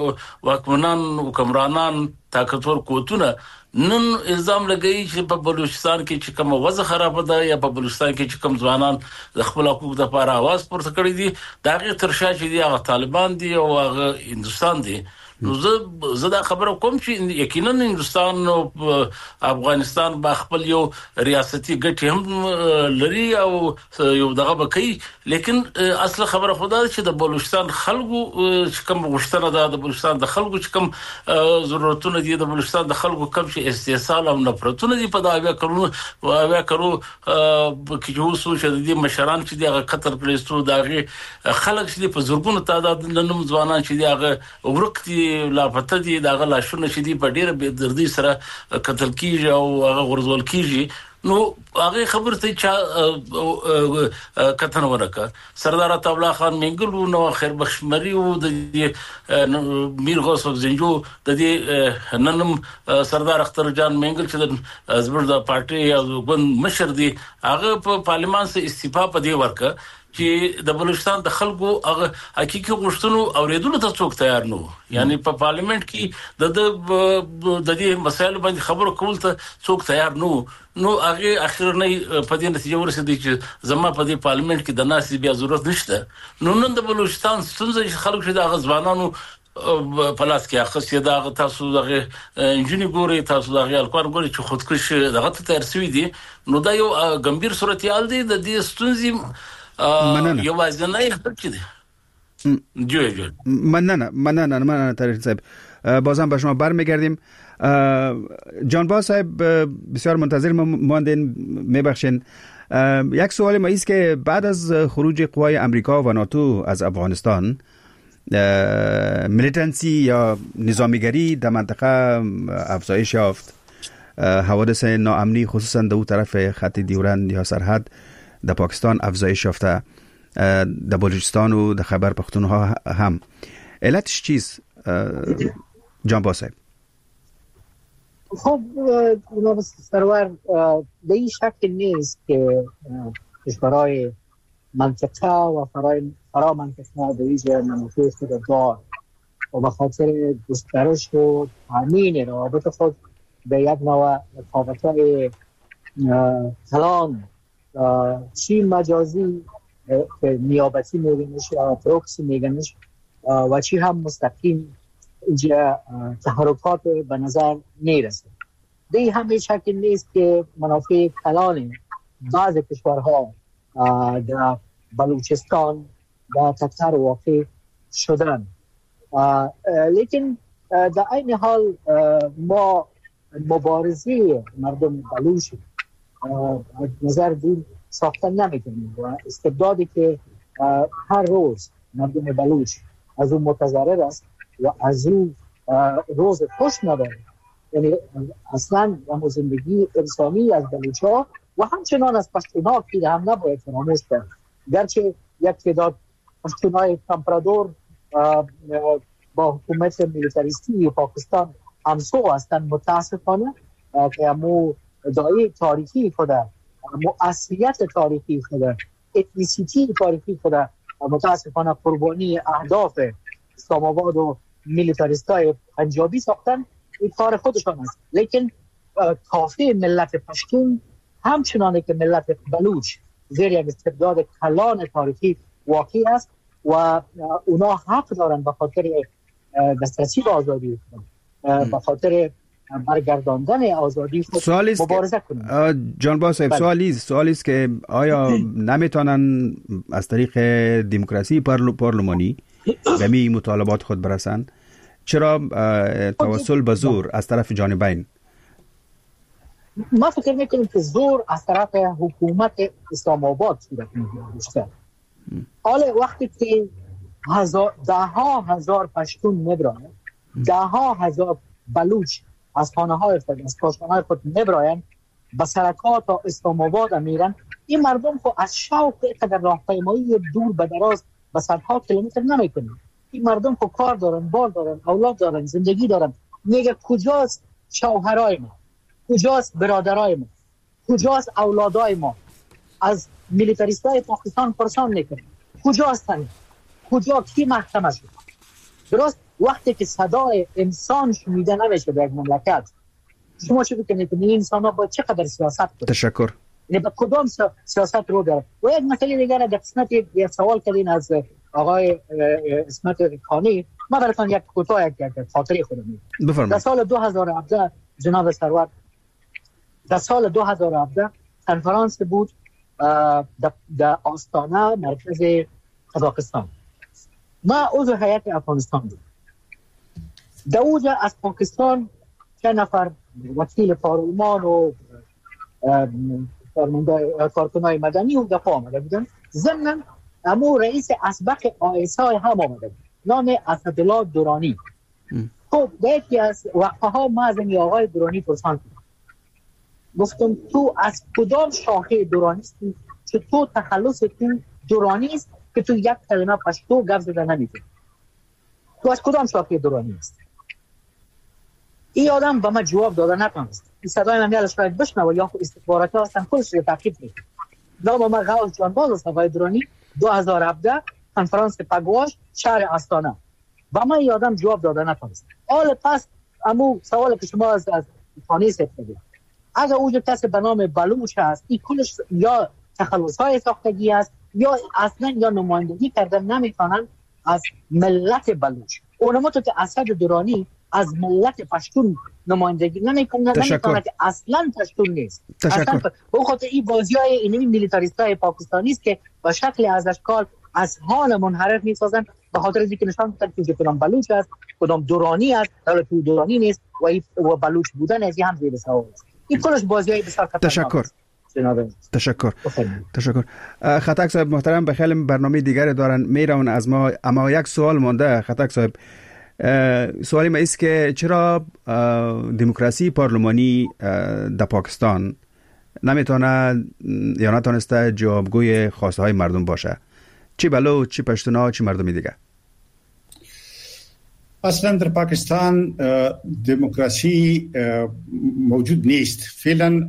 واکمنان حکمرانان طاقتور قوتونه نن الزام لګي چې په بلوچستان کې چې کوم وضع خراب ده یا په بلوچستان کې چې کوم ځوانان د خپل حقوق لپاره आवाज پورته کړی دي داغه ترشا چې دي هغه طالبان دي او هغه هندستان دي. نو زه زه دا خبره کوم چې یقینا هندستان او افغانستان با خپل یو ریاستي ګټي هم لري او یو دغه بکی، لیکن اصل خبره خدا چې د بلوچستان خلکو چې کوم غوښتنه ده د بلوچستان د خلکو چې کوم ضرورتونه دي د بلوچستان د خلکو کوم چې استحصال او نفرتونه دي په دا بیا کړو او بیا کړو کې جو سو چې د مشران چې دغه قتل کړي دغه خلک چې په زورګونو تعداد نن ځوانان چې دغه ورکتي لا پته دي دغه لاشونه چې دي په ډیره بے دردی سره قتل کیږي او هغه غرزول کیږي. نو هغه خبر ته چا کتن ورکه سردار عطا خان منګل نو خیر بخش مری او د میر غوث زنجو د دې ننم سردار اختر جان منګل چې د زبر د پارټي او ګوند مشر دي هغه په پارلیمان سره استعفا په دی ورکه چې د بلوچستان د خلکو هغه حقيقي غوښتنو اوریدلو ته څوک تیار نه یعنی په پارلیمنت کې د د دې مسایلو باندې خبرو کول ته څوک تیار نه نو هغه اخرنۍ په دې نتیجه ورسېدي چې زما په دې پارلیمنت کې د ناس بیا ضرورت نشته نو نن د بلوچستان ستونزې خلک چې د غزوانانو پلاس کې اخص دا تاسو دغه انجینیر ګوري تاسو دغه الکوار ګوري چې خودکش دغه ته تر سوي دي نو دا یو ګمبیر صورتحال دی د دې ستونزې یو ځنای حق دي جو جو مننه مننه مننه طارق صاحب بازم به شما برمیگردیم جان با صاحب بسیار منتظر ماندین میبخشین یک سوال ما است که بعد از خروج قوای امریکا و ناتو از افغانستان میلیتنسی یا نظامیگری در منطقه افزایش یافت حوادث ناامنی خصوصا در اون طرف خط دیورند یا سرحد در پاکستان افزایش یافته در بلوچستان و در خیبر پختونخوا هم علتش چیست جان با صاحب؟ خب جناب سرور به این شکل نیست که کشورهای منطقه و فرای فرا منطقه به ویژه مناطق خوددار و به خاطر گسترش و تامین روابط خود به یک نوع رقابت‌های کلان چی مجازی که نیابتی میگنش یا پروکسی میگنش و چی هم مستقیم اینجا تحرکات به نظر میرسه. دی همه شکل نیست که منافع کلان بعض کشورها در بلوچستان و تکتر واقع شدن لیکن در این حال ما مبارزه مردم بلوچ نظر دین ساختن نمیکنیم و استبدادی که هر روز مردم بلوچ از اون متضرر است و از اون روز خوش نداره یعنی اصلا و زندگی انسانی از بلوچ‌ها و همچنان از پشتون‌ها که هم نباید فراموش کرد گرچه یک تعداد پشتون‌های کمپرادور با حکومت میلیتاریستی پاکستان همسو هستند متاسفانه که همو دایی تاریخی خود همو اصلیت تاریخی خود اتنیسیتی تاریخی خود متاسفانه قربانی اهداف اسلام آباد و میلیتاریستای پنجابی ساختن این کار خودشان است لیکن کافی ملت پشتون همچنانه که ملت بلوچ زیر یک استبداد کلان تاریخی واقعی است و اونا حق دارن به خاطر دسترسی به آزادی به خاطر برگرداندن آزادی خود مبارزه کنند. جان با صاحب سوالی است سوالی است که آیا نمیتونن از طریق دموکراسی پارلمانی به می مطالبات خود برسند؟ چرا توسل به زور از طرف جانبین؟ ما فکر میکنیم که زور از طرف حکومت اسلام آباد صورت میگیره. حالا وقتی که هزار ده ها هزار پشتون میبرن ده ها هزار بلوچ از خانه های خود از کاشانه های خود میبرن به سرکات و اسلام آباد میرن این مردم خود از شوق قدر راهپیمایی دور به دراز به صدها کیلومتر نمیکنن این مردم خود کار دارن بار دارن اولاد دارن زندگی دارن میگه کجاست شوهرای ما کجاست برادرای ما کجاست اولادای ما از میلیتاریستای پاکستان پرسان میکنه کجا هستن کجا کی محکمه شد درست وقتی که صدای انسان شنیده نمیشه در یک مملکت شما چه میکنید این انسان ها با چقدر سیاست کنید تشکر یعنی با کدام سیاست رو داره و یک مسئله دیگر در قسمت یک سوال کردین از آقای اسمت کانی ما براتون یک کوتاه یک خاطره خودم میگم بفرمایید در سال دو هزار و هفده جناب سرور در سال دو هزار و هفده کنفرانس بود در آستانه مرکز قزاقستان ما عضو هیئت افغانستان بود در اونجا از پاکستان چه نفر وکیل پارلمان و کارکنای مدنی و دفاع آمده بودن ضمن امو رئیس اسبق آیسای هم آمده بود نام اسدالله دورانی خب در یکی از وقفه ها ما از این آقای دورانی پرسان گفتم تو از کدام شاخه دورانی هستی که تو تخلص تو دورانی است که تو یک کلمه پشتو گفت زده نمیتونی تو از کدام شاخه دورانی هستی این آدم به ما جواب داده نتونست این صدای من یادش بشنوه یا استخباراتی هستن خودش رو تحقیق میکنه نام ما غوث جانباز است آقای دورانی دو هزار و هفده کنفرانس پگواش شهر استانه و من یادم جواب داده نتونست. حالا پس امو سوال که شما از از خانی سپیدید، اگر اوجه کسی به نام بلوچ هست، این کلش یا تخلص های ساختگی است یا اصلا یا نمایندگی کردن نمیتونن از ملت بلوچ. اونما تو که اسد درانی از ملت پشتون نمایندگی نمیکنه، نمیتونه که اصلا پشتون نیست. تشکر. به خاطر این بازی‌های اینمی میلیتاریستای پاکستانی است که به شکل از اشکال از حال منحرف میسازن، به خاطر اینکه نشان میدن که کدام بلوچ است کدام درانی است، در تو درانی نیست و این و بلوچ بودن از هم زیر سوال است. این کلش بازی‌های بسیار خطرناک. تشکر. تشکر. تشکر. خطک صاحب محترم، بخیل برنامه دیگری دارن میرون از ما، اما یک سوال مونده خطک صاحب. سوالی ما است که چرا دموکراسی پارلمانی در پاکستان نمیتونه یا نتونسته جوابگوی خواسته های مردم باشه، چی بلوچ، چی پشتونا، چی مردمی دیگه؟ اصلا در پاکستان دموکراسی موجود نیست. فعلا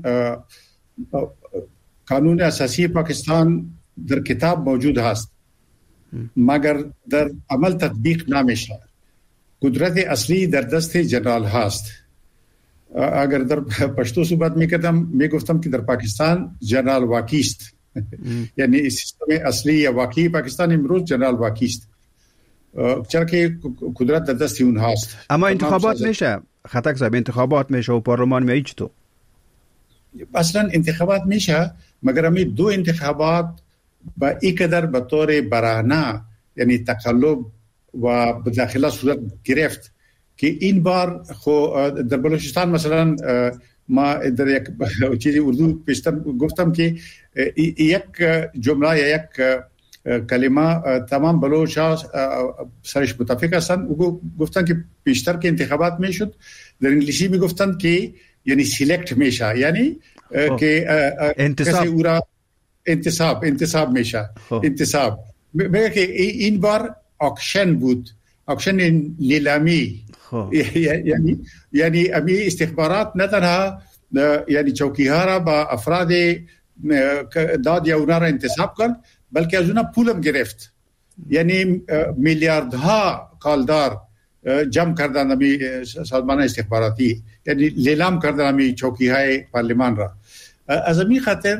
قانون اساسی پاکستان در کتاب موجود هست مگر در عمل تطبیق نمیشه. قدرت اصلی در دست جنرال هست. اگر در پشتو صحبت میکردم میگفتم که در پاکستان جنرال واقعی است. یعنی سیستم اصلی یا واقعی پاکستان امروز جنرال واقعی است، چرا که قدرت در دست اون هست. اما انتخابات میشه خطک صاحب، انتخابات میشه و پارلمان میشه چطور؟ اصلا انتخابات میشه مگر همی دو انتخابات با اینقدر به طور برهنه یعنی تقلب و به داخله صورت گرفت که این بار خو در بلوچستان مثلا ما در یک چیزی اردو پیشتر گفتم که یک جمله یا یک کلمه تمام بلوچ ها سرش متفق هستند و گفتن که پیشتر که انتخابات میشد در انگلیسی میگفتن که یعنی سیلکت میشه، یعنی که انتصاب انتصاب انتصاب میشه انتصاب میگه که این بار اکشن بود، اکشن لیلامی. یعنی یعنی امی استخبارات نه تنها یعنی چوکی ها را با افراد داد یا اونا را انتصاب کرد بلکه از اونا پولم گرفت. یعنی میلیاردها کالدار جمع کردن امی سازمان استخباراتی، یعنی لیلام کردن امی چوکی های پارلمان را. از امی خاطر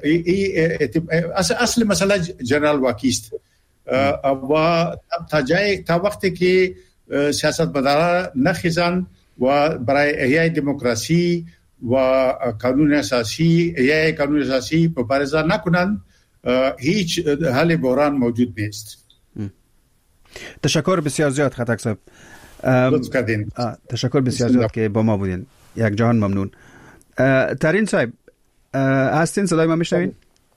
اصل مسئله جنرال واقعی است و تا جای تا وقتی که سیاستمداران نخیزن و برای احیای دموکراسی و قانون اساسی احیای قانون اساسی مبارزه نکنن هیچ حل بحران موجود نیست. تشکر بسیار زیاد خطک صاحب. لطف کردین. تشکر بسیار زیاد که با ما بودین. یک جهان ممنون. ترین صاحب هستین؟ صدای ما میشنوین؟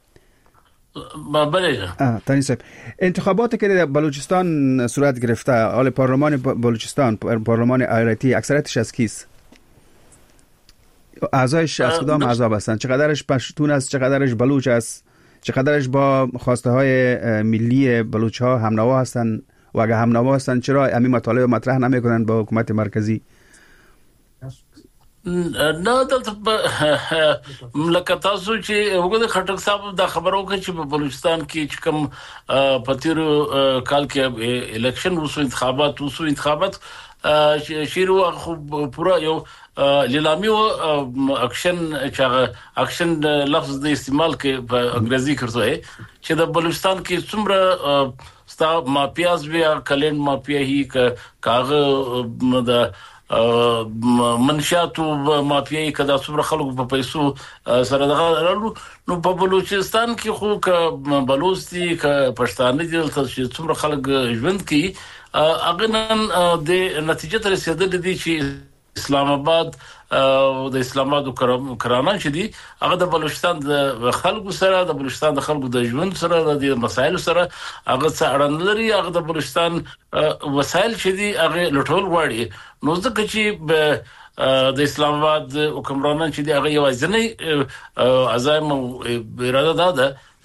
بله. ترین صاحب، انتخاباتی که در بلوچستان صورت گرفته، حال پارلمان بلوچستان، پارلمان ایالتی، اکثریتش از کیست؟ اعضایش از کدام اعضا هستند؟ چقدرش پشتون است، چقدرش بلوچ است، چقدرش با خواسته های ملی بلوچ ها همنوا هستند و اگر همنوا هستند چرا همین مطالب مطرح نمیکنند با حکومت مرکزی؟ نه دلته لکه تاسو چې وګورئ خټک صاحب دا خبرو کې چې په بلوچستان کې چې کوم پتیرو کال کې الیکشن وسو انتخابات وسو انتخابات شیرو خو پورا یو لیلامی او اکشن چې اکشن لفظ د استعمال کې په انګریزي کړو چې د بلوچستان کې څومره ستا مافیاز بیا کلند مافیا هی کاغه د منشات او مافیای کدا څومره خلکو په پیسو سره دغه نو په بلوچستان کې خو ک بلوچستي ک پښتانه دي چې څومره خلک ژوند کوي هغه نن د نتیجه تر رسیدل دي چې اسلام آباد او د اسلام آباد کرانان چې دي هغه د بلوچستان د خلکو سره د بلوچستان د خلکو د ژوند سره د مسایل سره هغه څه اړه لري. هغه د بلوچستان وسایل چې دي هغه لټول غواړي. نو ځکه چې د اسلام آباد حکمرانان چې دي هغه یو ځنې عزایم او اراده ده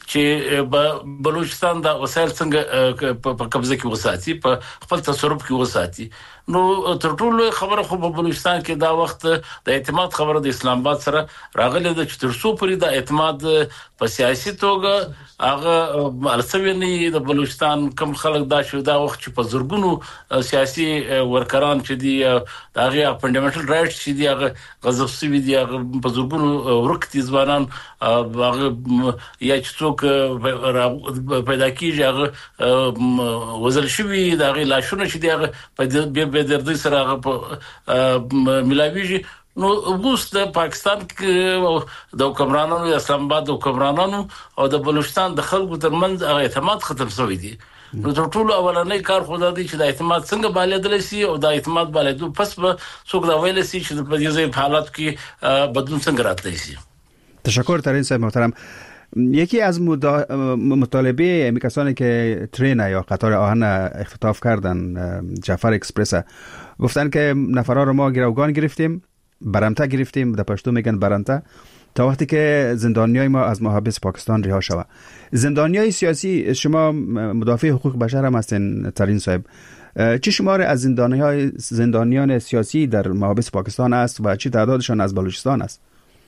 چې بلوچستان د وسایل څنګه په قبضه کې وساتي په خپل تصرف کې وساتي. نو تر ټولو خبره خو په بلوچستان کې دا وخت د اعتماد خبره د اسلام آباد سره راغله د چترسو پرې د اعتماد په سیاسي توګه هغه السوینی د بلوچستان کم خلک دا شو دا وخت چې په زورګونو سیاسي ورکران چې دی هغه فندامنټل رائټس چې دی هغه غضب سوي دی هغه په زورګونو ورکتي ځوانان هغه یا چې څوک پیدا کیږي هغه وزل شوی دا هغه لاشونه چې دی هغه په به دردي سره هغه په ملاویږي. نو اوس د پاکستان کې د حکمرانانو د اسلام آباد د حکمرانانو او د بلوچستان د خلکو ترمنځ هغه اعتماد ختم شوی دی. نو ټول اولنې کار خو دا دی چې د اعتماد څنګه بالېدل شي او د اعتماد بالېدو پس به څوک دا ویل شي چې په دې حالت کې بدلون څنګه راتلی شي. تشکر ترین صاحب محترم. یکی از مطالبه امی کسانی که ترین یا قطار آهن اختطاف کردن جعفر اکسپرس گفتن که نفرها رو ما گروگان گرفتیم، برمته گرفتیم، در پشتو میگن برمته، تا وقتی که زندانیای ما از محابس پاکستان رها شود. زندانیای سیاسی، شما مدافع حقوق بشر هم هستین ترین صاحب، چه شمار از زندانیای زندانیان سیاسی در محابس پاکستان است و چه تعدادشان از بلوچستان است؟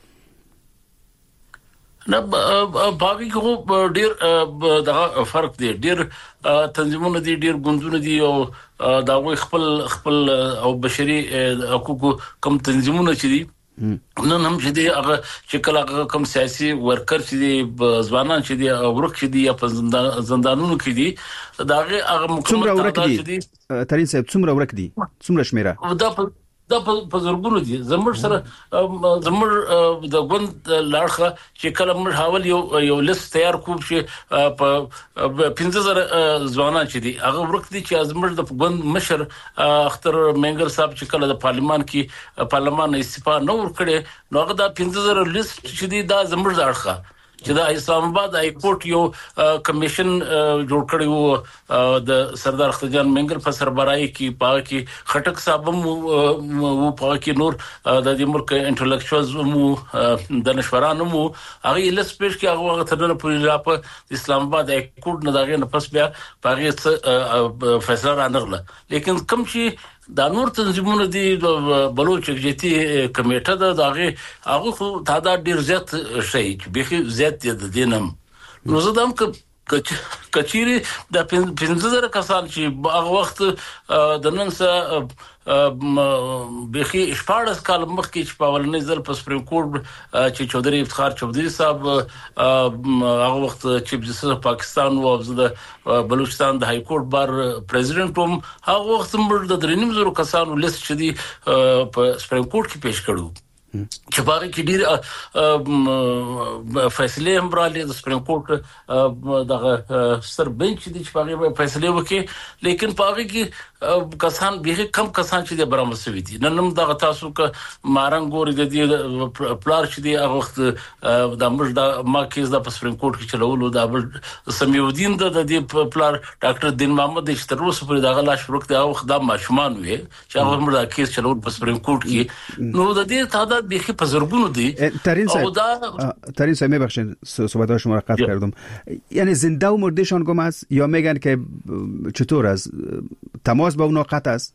نه باقي خو ډیر دا فرق دی، ډیر تنظیمونه دي، ډیر ګوندونه دي او دا وي خپل خپل او بشري حقوق کم تنظیمونه چې دي نن هم چې دی هغه چې کله کم سیاسي ورکر چې دی ځوانان چې دی ورک چې دی په زندانونو کې دي دا هغه مکمل تعداد دي. ترین صاحب څومره ورک دي، څومره شمیره؟ دا دا په زورګونو دي. زموږ سره زموږ د ګوند لاړخه چې کله موږ حواله یو یو لیست تیار کوو چې په پنځه زره ځوانان چې دي هغه ورک دي چې زموږ د ګوند مشر اختر منګر صاحب چې کله د پارلیمان کې پارلمان استعفا نه ورکړي نو هغه د پنځه زره لیست چې دي دا زموږ لاړخه چې د اسلام آباد های کورټ یو کمیشن جوړ کړی وو د سردار اخترجان منګل په سربراهي کې پاره کې خټک صاحب مو پاره کې نور د دې ملک انټلیکچوالز مو د نشورانو مو هغه لس پېښ کې هغه ترنه په لاپه اسلام آباد های کورټ نه داغه نه پس بیا پاره فیصله را نغله. لیکن کوم چې دا نور تنظیمونه دي د بلوچ جتی کمیټه د داغه هغه خو تعداد ډیر زیات شي چې به زیات دي دینم. نو زه دم کچيري د پنځه زره کسان چې هغه وخت د نن سره بخي شپږ کال مخکې چې په ولنې ځل په سپریم کورټ چې چودري افتخار چودري صاحب هغه وخت چیف جسټس پاکستان او د بلوچستان د های کورټ بار پریزیدنت هم هغه وخت موږ د درنیم زرو کسانو لیست چې دی په سپریم کورټ کې پیش کړو چې باغ کې ډیر فیصله هم برالې د سپریم کورټ دغه سر بنچ دي چې باغ فیصله وکړي. لیکن باغ کې کسان به کم کسان چې د برامه سوي دي نن هم دغه تاسو ک مارنګوري د دې پلار چې دی هغه وخت د موږ د ما کیس د سپریم کورټ کې چلولو د سمیودین د دې پلار ډاکټر دین محمد چې تر اوسه پورې دغه لاش ورک دی هغه وخت د ماشومان وي چې هغه موږ د کیس چلول په سپریم کورټ کې. نو د دې تعداد بیخی په زرګونو دي. ترین صاحب ترین صاحب میبخشید صحبت شما را قطع کردم. یعنی زنده و مردهشان گم است یا میگن که چطور است تماس با اونا قطع است؟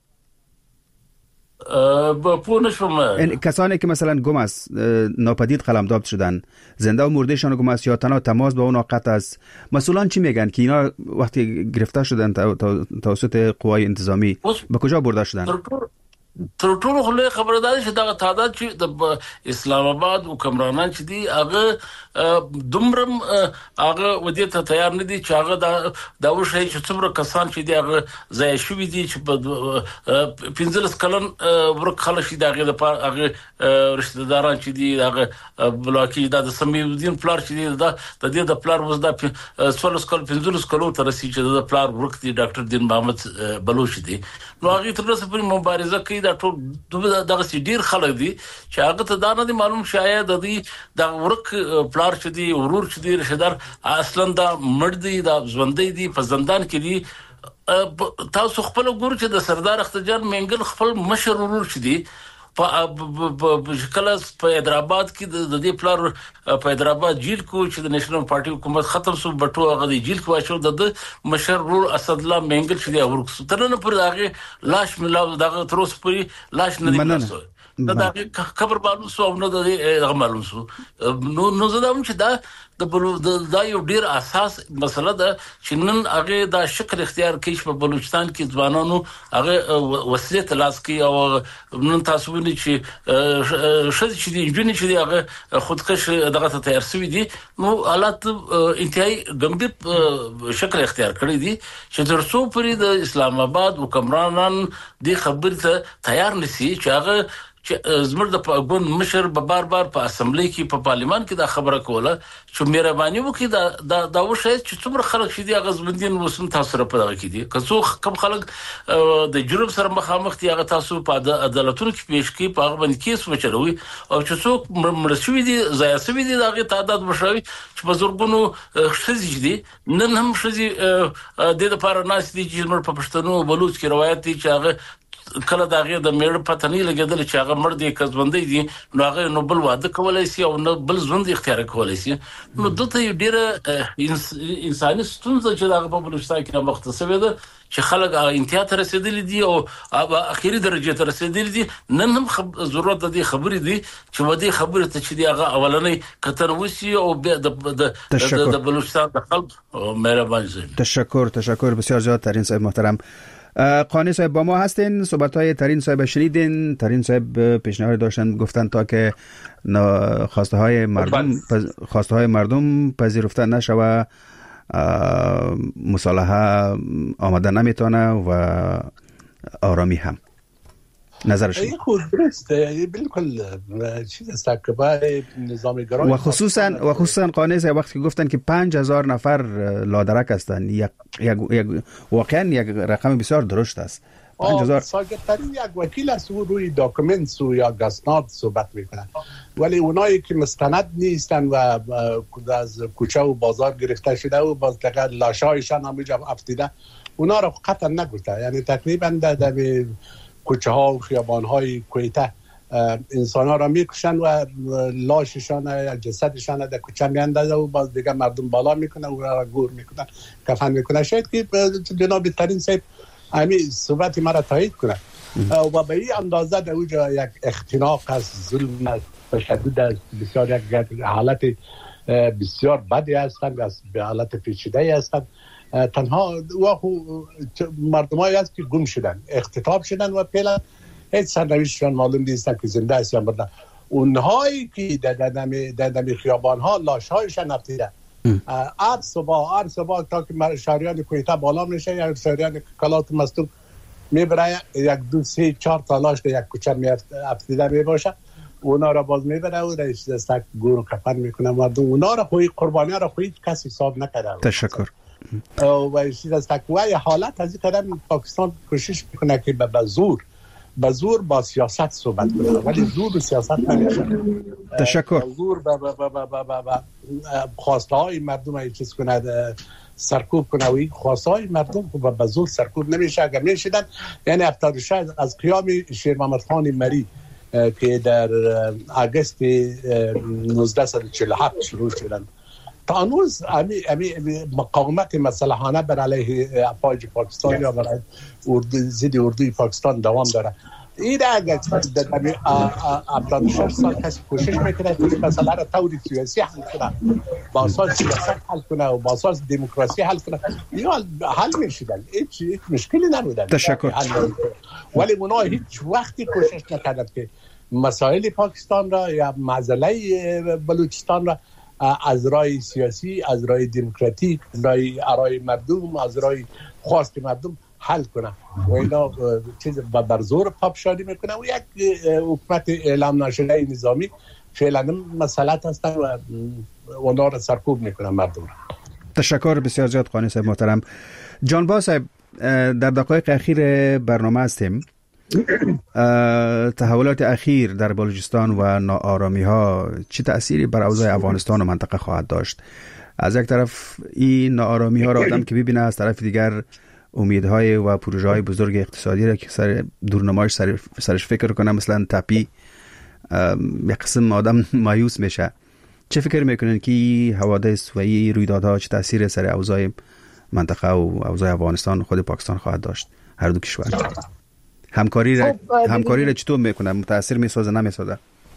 با پونش فهم کسانی که مثلا گم است ناپدید قلمداد شدن زنده و مردهشان گم است یا تنها تماس با اونا قطع است، مسئولان چی میگن که اینا وقتی گرفته شدن توسط قوای انتظامی به کجا برده شدن؟ تر ټولو خلک خبرداري چې دا تعداد چې د اسلام آباد حکمرانان چې دي هغه دومره هغه ودی ته تیار نه دي چې هغه دا دا وشي چې څومره کسان چې دي هغه ځای شوی دي چې په پنځلس کلن ورک خلک چې دغه د هغه رشتہ داران چې دي هغه بلوکی د سمیودین پلار چې دي دا د دې د پلار وز د څولس کل پنځلس کلو تر رسي چې د پلار ورک دي ډاکټر دین محمد بلوچ دي. نو هغه تر اوسه پورې مبارزه کوي دا ټول دغه سي ډیر خلک دي چې هغه ته دا نه دي معلوم شاید د دې د ورک پلار چې دي ورور چې دي رشدار اصلا دا مړ دي دا ژوندۍ دي په زندان کې دي. تاسو خپل ګورو چې د سردار اخترجان منګل خپل مشر ورور چې دي په شکل په حیدرآباد کې د دې پلار په حیدرآباد جیل کو چې د نېشنل پارټي حکومت ختم سو بټو هغه د جیل کو شو د مشر رور اسد الله منګل چې دی ورکسو ترنه پر هغه لاش ملاو دغه تروس پوری لاش نه دی دا د خبر معلوم سو نو د معلوم سو نو نو زدم چې دا د بلوچستان دا یو ډیر اساس مسله ده چې نن هغه دا شکل اختیار کوي په بلوچستان کې ځوانانو هغه وسیله تلاش کوي او نن تاسو وینئ چې شذ چې دی جن چې دی هغه خودکش دغه ته تیار شوی دي نو حالات انتهایی ګمبد شکل اختیار کړی دي چې ترڅو پرې د اسلام آباد حکمرانان د خبر ته تیار نشي چې هغه چې زموږ د پاګون مشر به بار بار په اسمبلی کې په پارلیمان کې دا خبره کوله چې مهرباني وکړي دا دا دا وشي چې څومره خلک شي دي غزبندین وسم تاسو سره په دغه کې دي که څو کم خلک د جرم سره مخامخ دي هغه تاسو په عدالتونو کې پیش کې په هغه باندې کیس وچلوي او چې څوک مرشوي دي ضایع شوی دي دغه تعداد مشوي چې په زورګونو شزي دي نن هم شزي د لپاره ناس دي چې موږ په پښتنو بلوچ کې روایت دي چې هغه کله داغه د میړ پته نه لګیدل چې هغه مړ دي کزبندې دي نو هغه نو بل واده کولای شي او نو بل ژوند اختیار کولای شي نو دته ډیره انساني ستونزه چې دغه په بلوچستان کې مختصه ده چې خلک انتها ته رسیدلي دي او اخیری درجه ته رسیدلي دي نن هم خب ضرورت دي خبرې دي چې ودی خبره ته چې دی هغه اولنې کتر وسی او د د بلوچستان د خلک مهرباني تشکر تشکر بسیار زیاد ترین صاحب محترم. قانی صاحب با ما هستین، صحبت‌های ترین صاحب شنیدین. ترین صاحب پیشنهاد داشتن گفتن تا که خواسته های مردم خواسته های مردم پذیرفته نشوه مصالحه آمده نمیتونه و آرامی هم. نظرشون این خود درسته بالکل چیز است که برای نظام گرای و خصوصا و خصوصا قانع صاحب وقتی گفتن که پنج هزار نفر لادرک هستند یک یک واقعا یک رقم بسیار درشت است. پنج هزار ساگرترین یک وکیل است او روی داکومنت و یا اسناد صحبت میکنن ولی اونایی که مستند نیستن و از کوچه و بازار گرفته شده و باز دقیقا لاشایشان همونجا افتیده اونا رو قطعا نگفته یعنی تقریبا در کوچه ها و خیابان های کویته انسان ها را میکشن و لاششان یا جسدشان در کوچه میاندازه و باز دیگه مردم بالا میکنن و را گور میکنن کفن میکنن. شاید که جناب ترین صاحب همین صحبت ما را تایید کنه و به این اندازه در اونجا یک اختناق از ظلم تشدد است بسیار یک حالت بسیار بدی هستند از حالت پیچیده هستند. تنها و مردمایی هست که گم شدن اختطاف شدن و فعلا هیچ سرنوشتشان معلوم نیست که زنده است یا مرده. اونهایی که در دم در دم خیابان ها لاش هایشان افتیده هر صبح هر صبح تا که شهریان کویته بالا میشه یا شهریان کلات مستوب میبره یک دو سه چهار تا لاش در یک کوچه می افتیده میباشه اونا را باز میبره و رئیس دستک گور و کفن میکنه مردم اونا را خوی قربانی را خوی کسی حساب نکرده. تشکر. و چیز از تقوی حالت از این قدم پاکستان کوشش میکنه که به زور به زور با سیاست صحبت کنه ولی زور و سیاست نمیشه. تشکر. زور به به به به به خواسته های مردم ای چیز کنه سرکوب کنه و این خواسته های مردم به زور سرکوب نمیشه. اگر میشدن یعنی هفتاد و شش از قیام شیر محمد خان مری که در آگوست نوزده چهل و هفت شروع شدن تا هنوز امی امی مقاومت مسلحانه بر علیه افواج پاکستان یا برای اردو ضد اردوی پاکستان دوام داره. این اگر در هفتاد و شش سال کسی کوشش میکنه که مسئله را طور سیاسی حل کنه با اساس سیاست حل کنه و با اساس دموکراسی حل کنه یا حل میشدن هیچ مشکلی نبودن. تشکر. ولی اونا هیچ وقتی کوشش نکردند که مسائل پاکستان را یا معضله بلوچستان را از رای سیاسی از رای دموکراتیک از رای ارای مردم از رای خواست مردم حل کنه و اینا چیز بر زور پاپشاری میکنه و یک حکومت اعلام نشده نظامی فعلا مسئلات هستن و اونا را سرکوب میکنه مردم را. تشکر بسیار زیاد قانی صاحب محترم. جانبا صاحب در دقایق اخیر برنامه هستیم. تحولات اخیر در بلوچستان و ناآرامی ها چه تأثیری بر اوضاع افغانستان و منطقه خواهد داشت؟ از یک طرف این ناآرامی ها را آدم که ببینه از طرف دیگر امیدهای و پروژه های بزرگ اقتصادی را که سر دورنمایش سر سرش فکر کنه، مثلا تپی، یک قسم آدم مایوس میشه. چه فکر میکنین که حوادث و این رویدادها چه تاثیر سر اوضاع منطقه و اوضاع افغانستان خود پاکستان خواهد داشت؟ هر دو کشور همکاری را همکاری را چطور میکنه؟ متاثر میسازه نمیسازه؟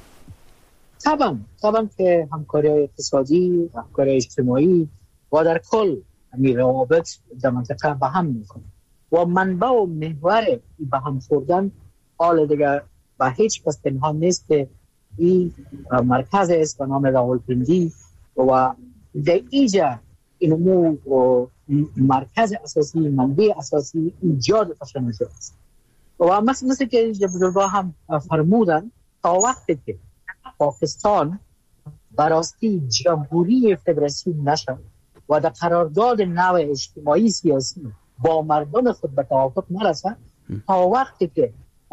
طبعا طبعا که همکاری اقتصادی، همکاری اجتماعی و در کل همین روابط در منطقه به هم میکنه و منبع و محور به هم خوردن حال دیگر به هیچ کس پنهان نیست که این مرکز است به نام راولپندی و در اینجا اینمو مرکز اساسی، منبع اساسی ایجاد تشنج است و مثل مثل که بزرگا هم فرمودن تا وقتی که پاکستان براستی جمهوری فدراسیون نشد و در قرارداد نو اجتماعی سیاسی با مردم خود به توافق نرسد، تا وقتی که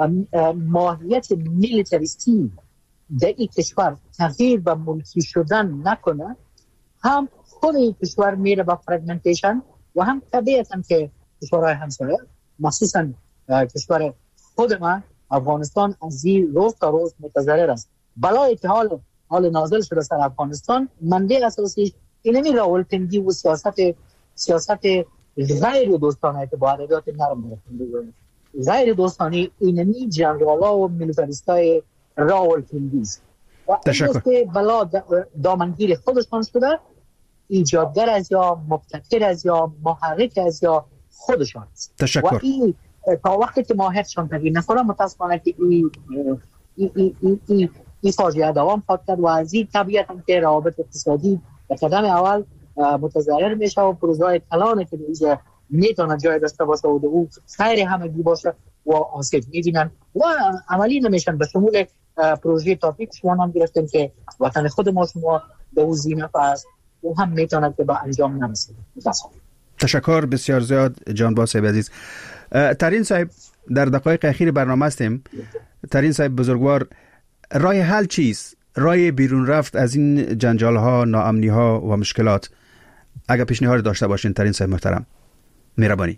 ماهیت میلیتاریستی در این کشور تغییر به ملکی شدن نکنه، هم خود این کشور میره به فرگمنتیشن و هم طبیعتاً که کشورهای همسایه مخصوصاً کشور خود ما افغانستان از این روز تا روز متضرر است. بلایی که حال حال نازل شده سر افغانستان منبع اساسی اینمی راولپندی و سیاست سیاست غیر دوستانه که با عددات نرم برخورد غیر دوستانه اینمی جنرالا و میلیتاریستای راولپندی است و این بلا دامنگیر خودشان شده، ایجادگر از یا مبتکر از یا محرک از یا خودشان است. تشکر. و این تا وقتی که ماهیتشان تغییر نکنه متاسفانه که این این این این این فاجعه دوام خواهد کرد و از این طبیعتا که روابط اقتصادی به قدم اول متضرر میشه و پروژه‌های کلانه که اینجا میتونه جای داشته باشه و او خیر همگی باشه و آسیب میبینن و عملی نمیشن. به شمول پروژه تاپیک شما هم گرفتیم که وطن خود ما شما به او زینف است و هم میتونه که به انجام نرسه. تشکر بسیار زیاد جانباز صاحب عزیز. ترین صاحب در دقایق اخیر برنامه هستیم. ترین صاحب بزرگوار، راه حل چیست؟ راه بیرون رفت از این جنجال ها، ناامنی ها و مشکلات اگر پیشنهاد داشته باشین ترین صاحب محترم، مهربانی.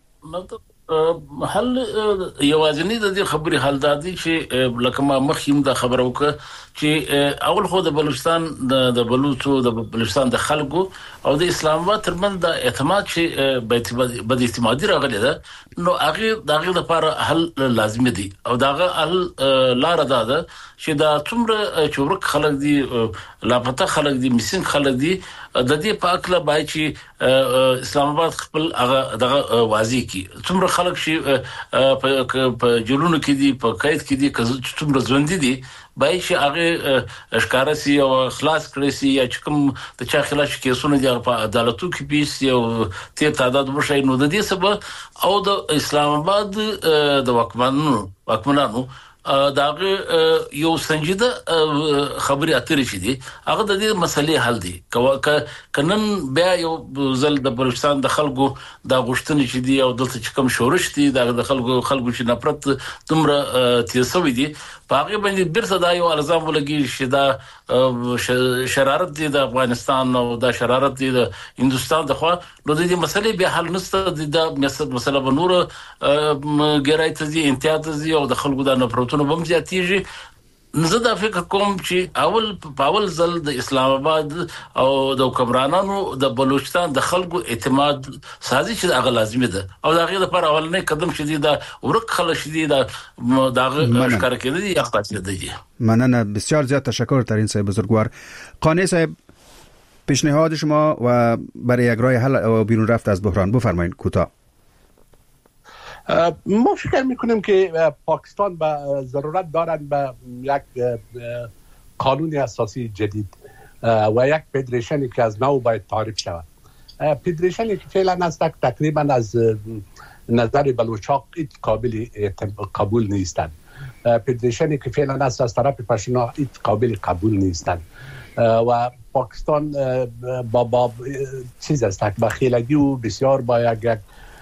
حل یوازینی د دې خبرې حل دادی چې لکه ما مخیم د خبرو وکړه چې اول خو د بلوچستان د بلوچو د بلوچستان د خلکو او د اسلام آباد ترمن د اعتماد چې به د اعتمادي راغلی ده، نو هغه دغه لپاره حل لازم دی او دغه حل لار ده چې دا څومره چورک خلک دي، لاپته خلک دي، میسین خلک دي، د دې په اکله بای چې اسلام آباد خپل هغه دغه واضح کی څومره خلک شي په جلونو کې دي، په قید کې دي، څومره ژوند دي بای چې هغه اشکارسي او خلاص کړی سي یا چې کوم د چا خلاف کیسونه دي په عدالتو کې پیس یو تیر تعداد وشي، نو د دې سبب او د اسلام آباد د واکمنانو واکمنانو داغه یو سنجیده خبري اترې شي دي هغه د دې مسلې حل دي. کنن بیا یو زل د بلوچستان د خلکو د غشتنې شي دي او دلته چې کوم شورش دي د خلکو خلکو چې نفرت تمره تیسوي دي په هغه باندې بیرته دا یو الزام ولګي چې دا شرارت دي د افغانستان او د شرارت دي د هندستان د خوا، نو د دې مسلې به حل نشته. د مسله به نور ګرایته دي، انتیات دي او د خلکو د نفرت نو بم زیاتیږي. زه دا فکر کوم چې اول په اول ځل د اسلام آباد او د حکمرانانو د بلوچستان د خلکو اعتماد سازي چې هغه لازمي ده او دا غیر لپاره اولنې قدم شدي دا ورک خلک شدي دا دغه اشکار کړي دي یا خاصه دي. مننه بسیار زیاد تشکر ترین صاحب بزرگوار. قانع صاحب، پیشنهاد شما و برای یک راه حل و بیرون رفت از بحران بفرمایید کوتاه. ما فکر میکنیم که پاکستان به ضرورت دارد به یک قانون اساسی جدید و یک فدریشنی که از نو باید تعریف شود. فدریشنی که فعلا است تقریبا از نظر بلوچاق ایت قابل قبول نیستند. فدریشنی که فعلا است از طرف پشتونا ایت قابل قبول نیستند و پاکستان با با چیز است با خیلگی و بسیار با یک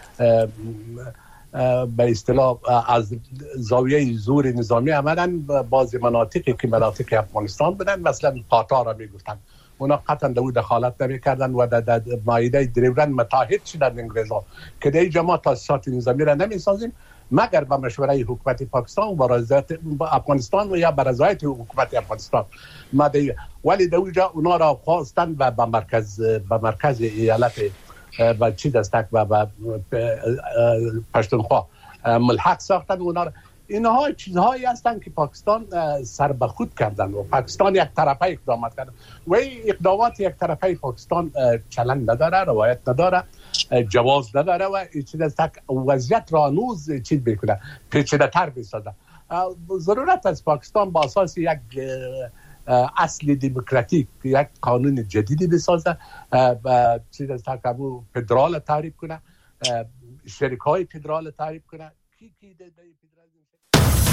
به اصطلاح از زاویه زور نظامی عملاً بعضی مناطقی که مناطق افغانستان بودن، مثلا قطار را میگفتن اونا قطعا در دخالت نمی‌کردن و در مایده دریورند متحد شدن انگلیس‌ها که در اینجا ما تاسیسات نظامی را نمی‌سازیم مگر با مشوره حکومت پاکستان و با رضایت افغانستان و یا با رضایت حکومت افغانستان. ما دی ولی در اونجا اونا را خواستن و به مرکز به مرکز ایالت و چیز است و پشتونخوا ملحق ساختن اونا را. اینها چیزهایی هستند که پاکستان سر به خود کردن و پاکستان یک طرفه اقدامات کرد و این اقدامات یک طرفه پاکستان چلن نداره، روایت نداره، جواز نداره و چیز است وضعیت را نوز چیز بکنه، پیچیده تر بسازه. ضرورت از پاکستان با اساس یک اصل دموکراتیک یک قانون جدیدی بسازه، چیز است که فدرال تعریف کنه، شریکای فدرال تعریف کنه. کی کی